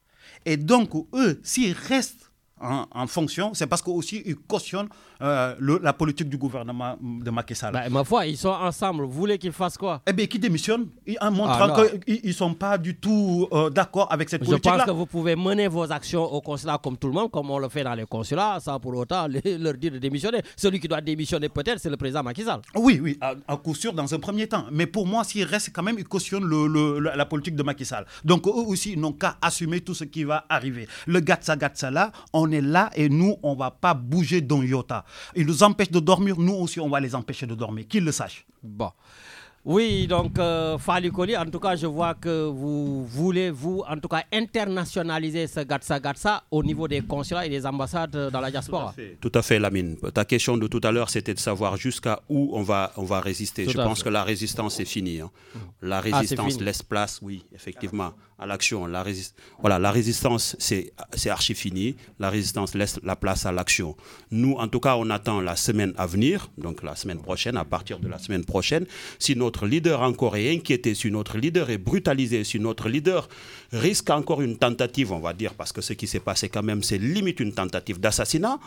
Et donc, eux, s'ils restent En, en fonction, c'est parce qu'aussi ils cautionnent euh, le, la politique du gouvernement de Macky Sall. Bah, ma foi, ils sont ensemble. Vous voulez qu'ils fassent quoi? Eh bien, qu'ils démissionnent en montrant ah, qu'ils ne sont pas du tout euh, d'accord avec cette politique-là. Je pense que vous pouvez mener vos actions au consulat comme tout le monde, comme on le fait dans les consulats, sans pour autant les, leur dire de démissionner. Celui qui doit démissionner peut-être, c'est le président Macky Sall. Oui, oui, à, à coup sûr dans un premier temps. Mais pour moi, s'il reste quand même, ils cautionnent le, le, le, la politique de Macky Sall. Donc eux aussi, ils n'ont qu'à assumer tout ce qui va arriver. Le Gatsa Gatsa là, on est là et nous, on ne va pas bouger d'un iota. Ils nous empêchent de dormir, nous aussi, on va les empêcher de dormir. Qu'ils le sachent. Bon. Oui, donc, euh, Fally Coly, en tout cas, je vois que vous voulez, vous, en tout cas, internationaliser ce Gatsa Gatsa au niveau des consulats et des ambassades dans la diaspora. Tout à fait, tout à fait Lamine. Ta question de tout à l'heure, c'était de savoir jusqu'à où on va, on va résister. Tout je pense fait. que la résistance est finie. Hein. La résistance ah, laisse place, oui, effectivement, à l'action. La, rési- voilà, la résistance, c'est, c'est archi fini. La résistance laisse la place à l'action. Nous, en tout cas, on attend la semaine à venir, donc la semaine prochaine, à partir de la semaine prochaine, si notre leader encore est inquiété, si notre leader est brutalisé, si notre leader risque encore une tentative, on va dire, parce que ce qui s'est passé quand même, c'est limite une tentative d'assassinat,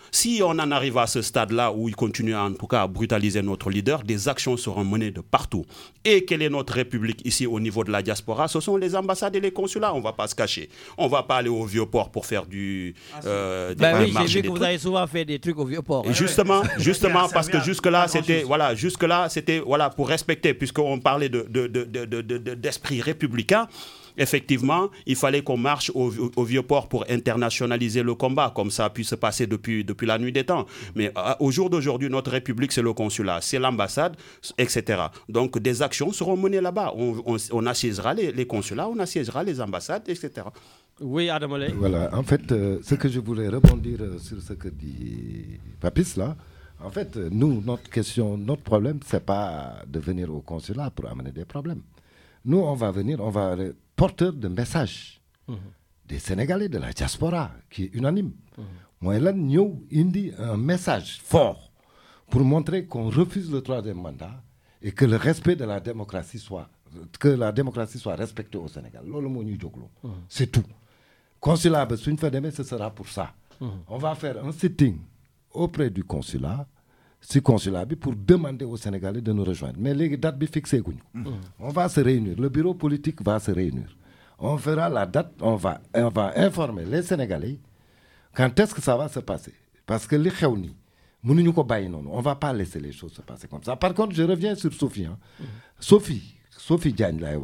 Si on en arrive à ce stade-là où il continue en tout cas à brutaliser notre leader, des actions seront menées de partout. Et quelle est notre République ici au niveau de la diaspora? Ce sont les ambassades et les consulats, on ne va pas se cacher. On ne va pas aller au Vieux-Port pour faire du... Euh, des ben oui, marchés, j'ai vu des que vous trucs. avez souvent fait des trucs au Vieux-Port. Et justement, justement parce que jusque-là, c'était voilà, jusque-là, c'était voilà, pour respecter, puisqu'on parlait de, de, de, de, de, de, d'esprit républicain. Effectivement, il fallait qu'on marche au, au Vieux-Port pour internationaliser le combat, comme ça a pu se passer depuis, depuis la nuit des temps. Mais à, au jour d'aujourd'hui, notre République, c'est le consulat, c'est l'ambassade, et cetera. Donc, des actions seront menées là-bas. On, on, on assiégera les, les consulats, on assiégera les ambassades, et cetera. Oui, Adam Oley. Voilà, en fait, euh, ce que je voulais rebondir euh, sur ce que dit Papis, là, en fait, euh, nous, notre question, notre problème, c'est pas de venir au consulat pour amener des problèmes. Nous, on va venir, on va être porteur de messages mmh. des Sénégalais, de la diaspora, qui est unanime. Moi, là, nous, indi un message fort pour montrer qu'on refuse le troisième mandat et que le respect de la démocratie soit, que la démocratie soit respectée au Sénégal. Mmh. C'est tout. Consulat, ce sera pour ça. Mmh. On va faire un sitting auprès du consulat, si consulat pour demander aux Sénégalais de nous rejoindre. Mais les dates sont fixées. Mmh. On va se réunir. Le bureau politique va se réunir. On fera la date, on va, on va informer les Sénégalais quand est-ce que ça va se passer. Parce que les Khéouni, on ne va pas laisser les choses se passer comme ça. Par contre, je reviens sur Sophie. Hein. Mmh. Sophie, Sophie Diagne, là,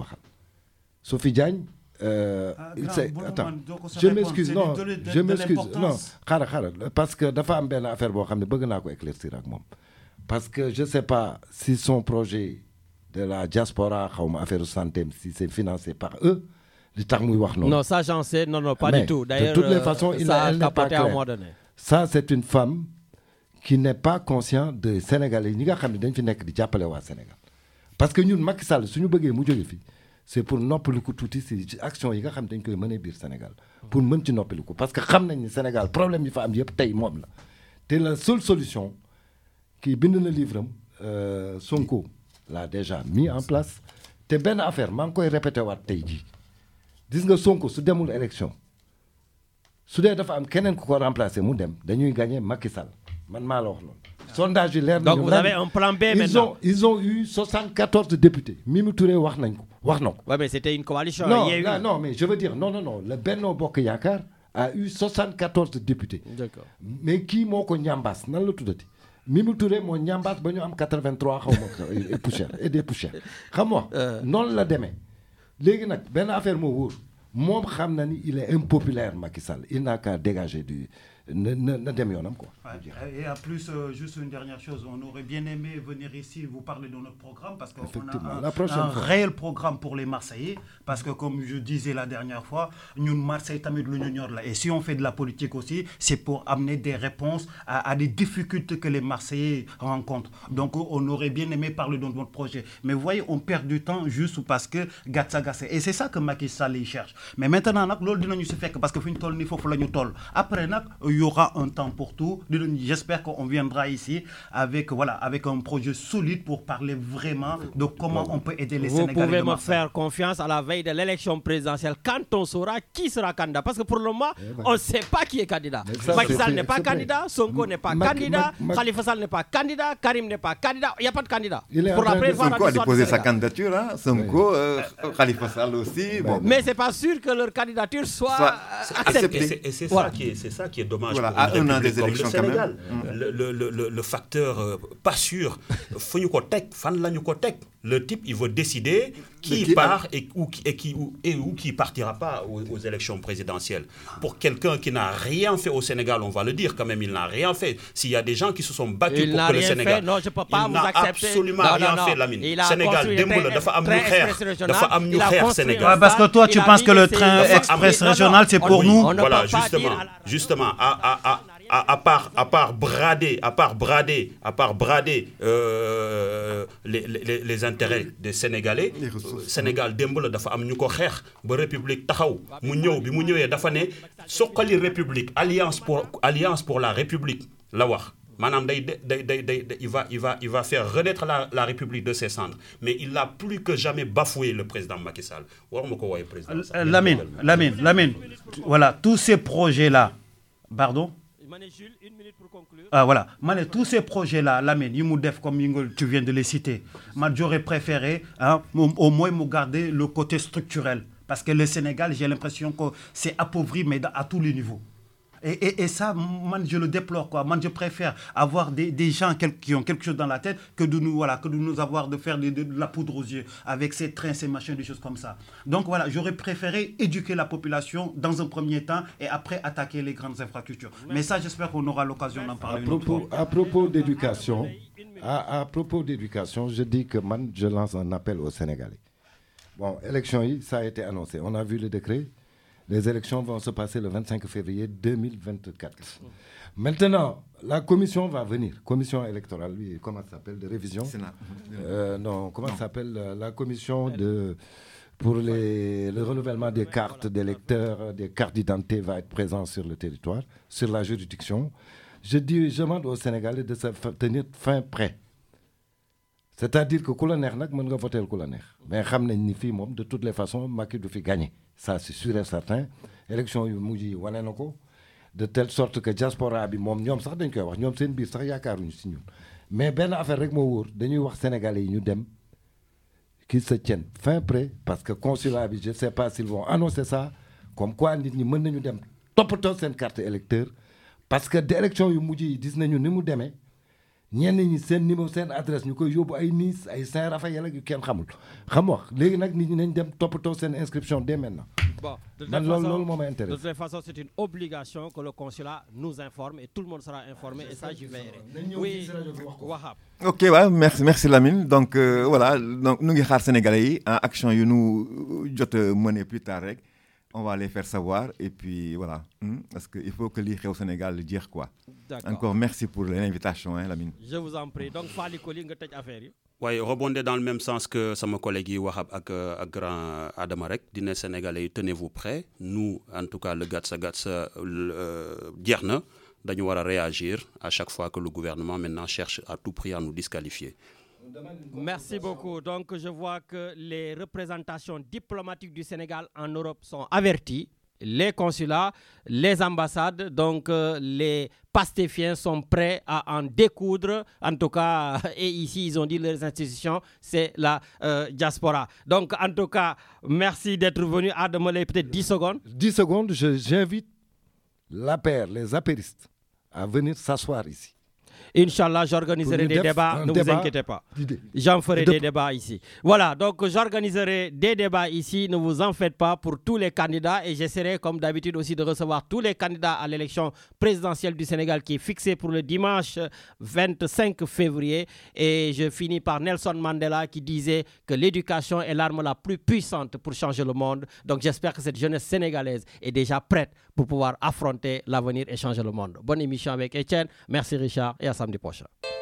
Sophie Diagne, Euh, ah, il attends, je m'excuse, non, de, de, je m'excuse, non, xaaral xaaral parce que dafa am benn affaire boo xam ne bëgg naa ko éclaircir ak moom. Parce que je sais pas si son projet de la diaspora, xaw ma affaire santé, si c'est financé par eux, li tax muy wax noonu. Non, ça j'en sais, non, non, pas mais du tout. D'ailleurs, de toutes les façons, il ça a, elle n'est pas claire. Ça, c'est une femme qui n'est pas consciente de Sénégalais ñi nga xam ne dañ fi nekk di jàppale waa Sénégal. Parce que ñun Macky Sall suñu bëggee mu jóge fi. C'est pour noppaliku tuuti si action yi nga xam dañ koy mëne biir Sénégal pour mën ci noppaliku parce que xam nañ ni Sénégal problème yi fa am yëpp tey moom la te la seule solution kii bind na livre am euh, Sonko l'a déjà mis en place te benn affaire maa ngi koy répété waat tey jii gis nga Sonko su demul élection su dee dafa am keneen ku ko remplacer mu dem dañuy gagner Macky Sall man maa la wax loolu. Sondage yi leer donc vous avez un plan B ils maintenant. ont ils ont eu soixante-quatorze députés Mimi Touré wax nañ ko wax na ko. Ouais, mais c'était une coalition. Non, il y a eu... là, non, mais je veux dire, non, non, non. Le Benno Bokk Yaakaar a eu soixante-quatorze députés. D'accord. Mais qui moo ko ñambaas nan la tuddati Mimi Touré moo ñambaas ba ñu am quatre-vingt-trois xaw ma et poussière et des poussières xam nga noonu la demee léegi nag benn affaire moo wóor moom xam na ni il est impopulaire Macky Sall il n'a qu'à dégager du ne ne ne dem yoonam quoi. Ouais, et en plus, euh, juste une dernière chose, on aurait bien aimé venir ici vous parler de notre programme parce qu'on a un, la prochaine un fois. réel programme pour les Marseillais. Parce que comme je disais la dernière fois, nous Marseille tamit lu ñu ñor la. Et si on fait de la politique aussi, c'est pour amener des réponses à, à des difficultés que les Marseillais rencontrent. Donc on aurait bien aimé parler de notre projet. Mais vous voyez, on perd du temps juste parce que gatsa gatsa. Et c'est ça que Macky Sall il cherche. Mais maintenant nag loolu dinañu si fekk parce que fi ñu toll nii foofu la ñu toll. Après nag il y aura un temps pour tout. J'espère qu'on viendra ici avec voilà avec un projet solide pour parler vraiment de comment on peut aider les Vous Sénégalais. Vous pouvez de me faire confiance à la veille de l'élection présidentielle quand on saura qui sera candidat. Parce que pour le moment, eh ben. on ne sait pas qui est candidat. Macky Sall n'est pas candidat, Sonko n'est pas Ma candidat, Ma Ma Khalifa Sall n'est pas candidat, Karim n'est pas candidat. Il n'y a pas de candidat. Pour la première fois, Sonko a déposé sa candidature, hein? Sonko, euh, Khalifa Sall aussi. Bon. Mais c'est pas sûr que leur candidature soit, soit acceptée. Et c'est voilà. ça, ça qui est dommage. Voilà, pour à un an des élections quand même. Mmh. Le, le, le, le facteur euh, pas sûr, le type il veut décider qui, qui part et, ou, et, qui, ou, et où qui partira pas aux, aux élections présidentielles. Pour quelqu'un qui n'a rien fait au Sénégal, on va le dire quand même, il n'a rien fait. S'il y a des gens qui se sont battus il pour que le Sénégal... Fait, non, je peux pas il vous n'a accepter. absolument non, rien non, fait, Lamine. Il a Sénégal, Demboula, dafa am ñu xeex, dafa am ñu xeex Sénégal. Ouais, parce que toi, tu penses que le train express régional, c'est pour nous. Voilà, justement, justement, à, à, à, à, à part, à part brader, à part brader, à part brader euh, les, les, les intérêts des Sénégalais, euh, Sénégal Demboula dafa am ñu ko xeex ba République taxaw mu ñëw bi mu ñëwee dafa ne soqali République alliance pour alliance pour la République la wax. Madame, il va, il, va, il va faire renaître la, la République de ses cendres. Mais il n'a plus que jamais bafoué le président Macky Sall. Lamine, Lamine, Lamine, voilà, tous ces projets-là, pardon? Mané Jules, une minute pour conclure. Ah, voilà. Mané, tous ces projets-là, Lamine, Yimoudef, comme tu viens de les citer, j'aurais préféré hein, au moins me garder le côté structurel. Parce que le Sénégal, j'ai l'impression que c'est appauvri, mais à tous les niveaux. Et, et, et ça, moi, je le déplore. Quoi. Moi, je préfère avoir des, des gens qui ont quelque chose dans la tête que de nous, voilà, que de nous avoir de faire de, de, de la poudre aux yeux avec ces trains, ces machins, des choses comme ça. Donc voilà, j'aurais préféré éduquer la population dans un premier temps et après attaquer les grandes infrastructures. Mais ça, j'espère qu'on aura l'occasion d'en parler. À propos, à propos d'éducation, à, à propos d'éducation, je dis que man, je lance un appel aux Sénégalais. Bon, élection, ça a été annoncé. On a vu le décret. Les élections vont se passer le vingt-cinq février deux mille vingt-quatre. Maintenant, la commission va venir. Commission électorale, oui, comment ça s'appelle, de révision euh, Non, comment ça s'appelle la commission de, pour les, le renouvellement des cartes d'électeurs, des cartes d'identité va être présente sur le territoire, sur la juridiction. Je dis, je demande aux Sénégalais de se tenir fin prêt. C'est-à-dire que ku la neex nag mën nga voter ku la neex mais xam nañ ni fii moom de toutes les façons Macky du fi gagné ça c'est sûr et certain élection yu mujj yi wane na ko de telle sorte que diaspora bi moom ñoom sax dañ koy wax ñoom seen biir sax yaakaaruñu si ñun mais benn affaire rek moo wóor dañuy wax sénégalais yi ñu dem qu'ils se tiennent fin prêt parce que consulat bi je sais pas s'ils vont annoncer ça comme quoi nit ñi mën nañu dem toppatoo seen carte électeur parce que des élections yu mujj yi gis nañu ni mu demee ñenn ñi seen numéro seen adresse ñu koy yóbbu ay Nice ay Saint-Raphaël ak yu kenn xamul xam wax léegi nag nit ñi nañ dem toppatoo seen inscription dès maintenant. Bon, de man loolu loolu moo ma intéresse. De toute façon, c'est une obligation que le consulat nous informe et tout le monde sera informé et ça, j'y veillerai. Oui, Wahab. Ok, ouais, merci, merci Lamine. Donc euh, voilà, donc nous sommes Sénégalais, en action que nous allons mener plus tard. On va les faire savoir et puis voilà, parce qu'il faut que l'I R E au Sénégal le dire quoi. Encore merci pour l'invitation, hein, Lamine. Je vous en prie. Donc, Fali Koli, nga tej affaire yi. Oui, rebondir dans le même sens que sama collègue yi wax ak ak grand Adama rek dina Sénégalais tenez-vous prêts. Nous, en tout cas, le Gatsa Gatsa jeex na dañu war a réagir à chaque fois que le gouvernement maintenant cherche à tout prix à nous disqualifier. Merci beaucoup. Donc, je vois que les représentations diplomatiques du Sénégal en Europe sont averties. Les consulats, les ambassades, donc euh, les pastéfiens sont prêts à en découdre. En tout cas, et ici, ils ont dit leurs institutions, c'est la euh, diaspora. Donc, en tout cas, merci d'être venu. À demander peut-être dix secondes. dix secondes, je, j'invite l'A P R, les apéristes, à venir s'asseoir ici. Inch'Allah, j'organiserai des débats, ne vous inquiétez pas. J'en ferai des débats ici. Voilà, donc j'organiserai des débats ici, ne vous en faites pas, pour tous les candidats et j'essaierai comme d'habitude aussi de recevoir tous les candidats à l'élection présidentielle du Sénégal qui est fixée pour le dimanche vingt-cinq février. Et je finis par Nelson Mandela qui disait que l'éducation est l'arme la plus puissante pour changer le monde. Donc j'espère que cette jeunesse sénégalaise est déjà prête pour pouvoir affronter l'avenir et changer le monde. Bonne émission avec Etienne. Merci Richard et à samedi prochain.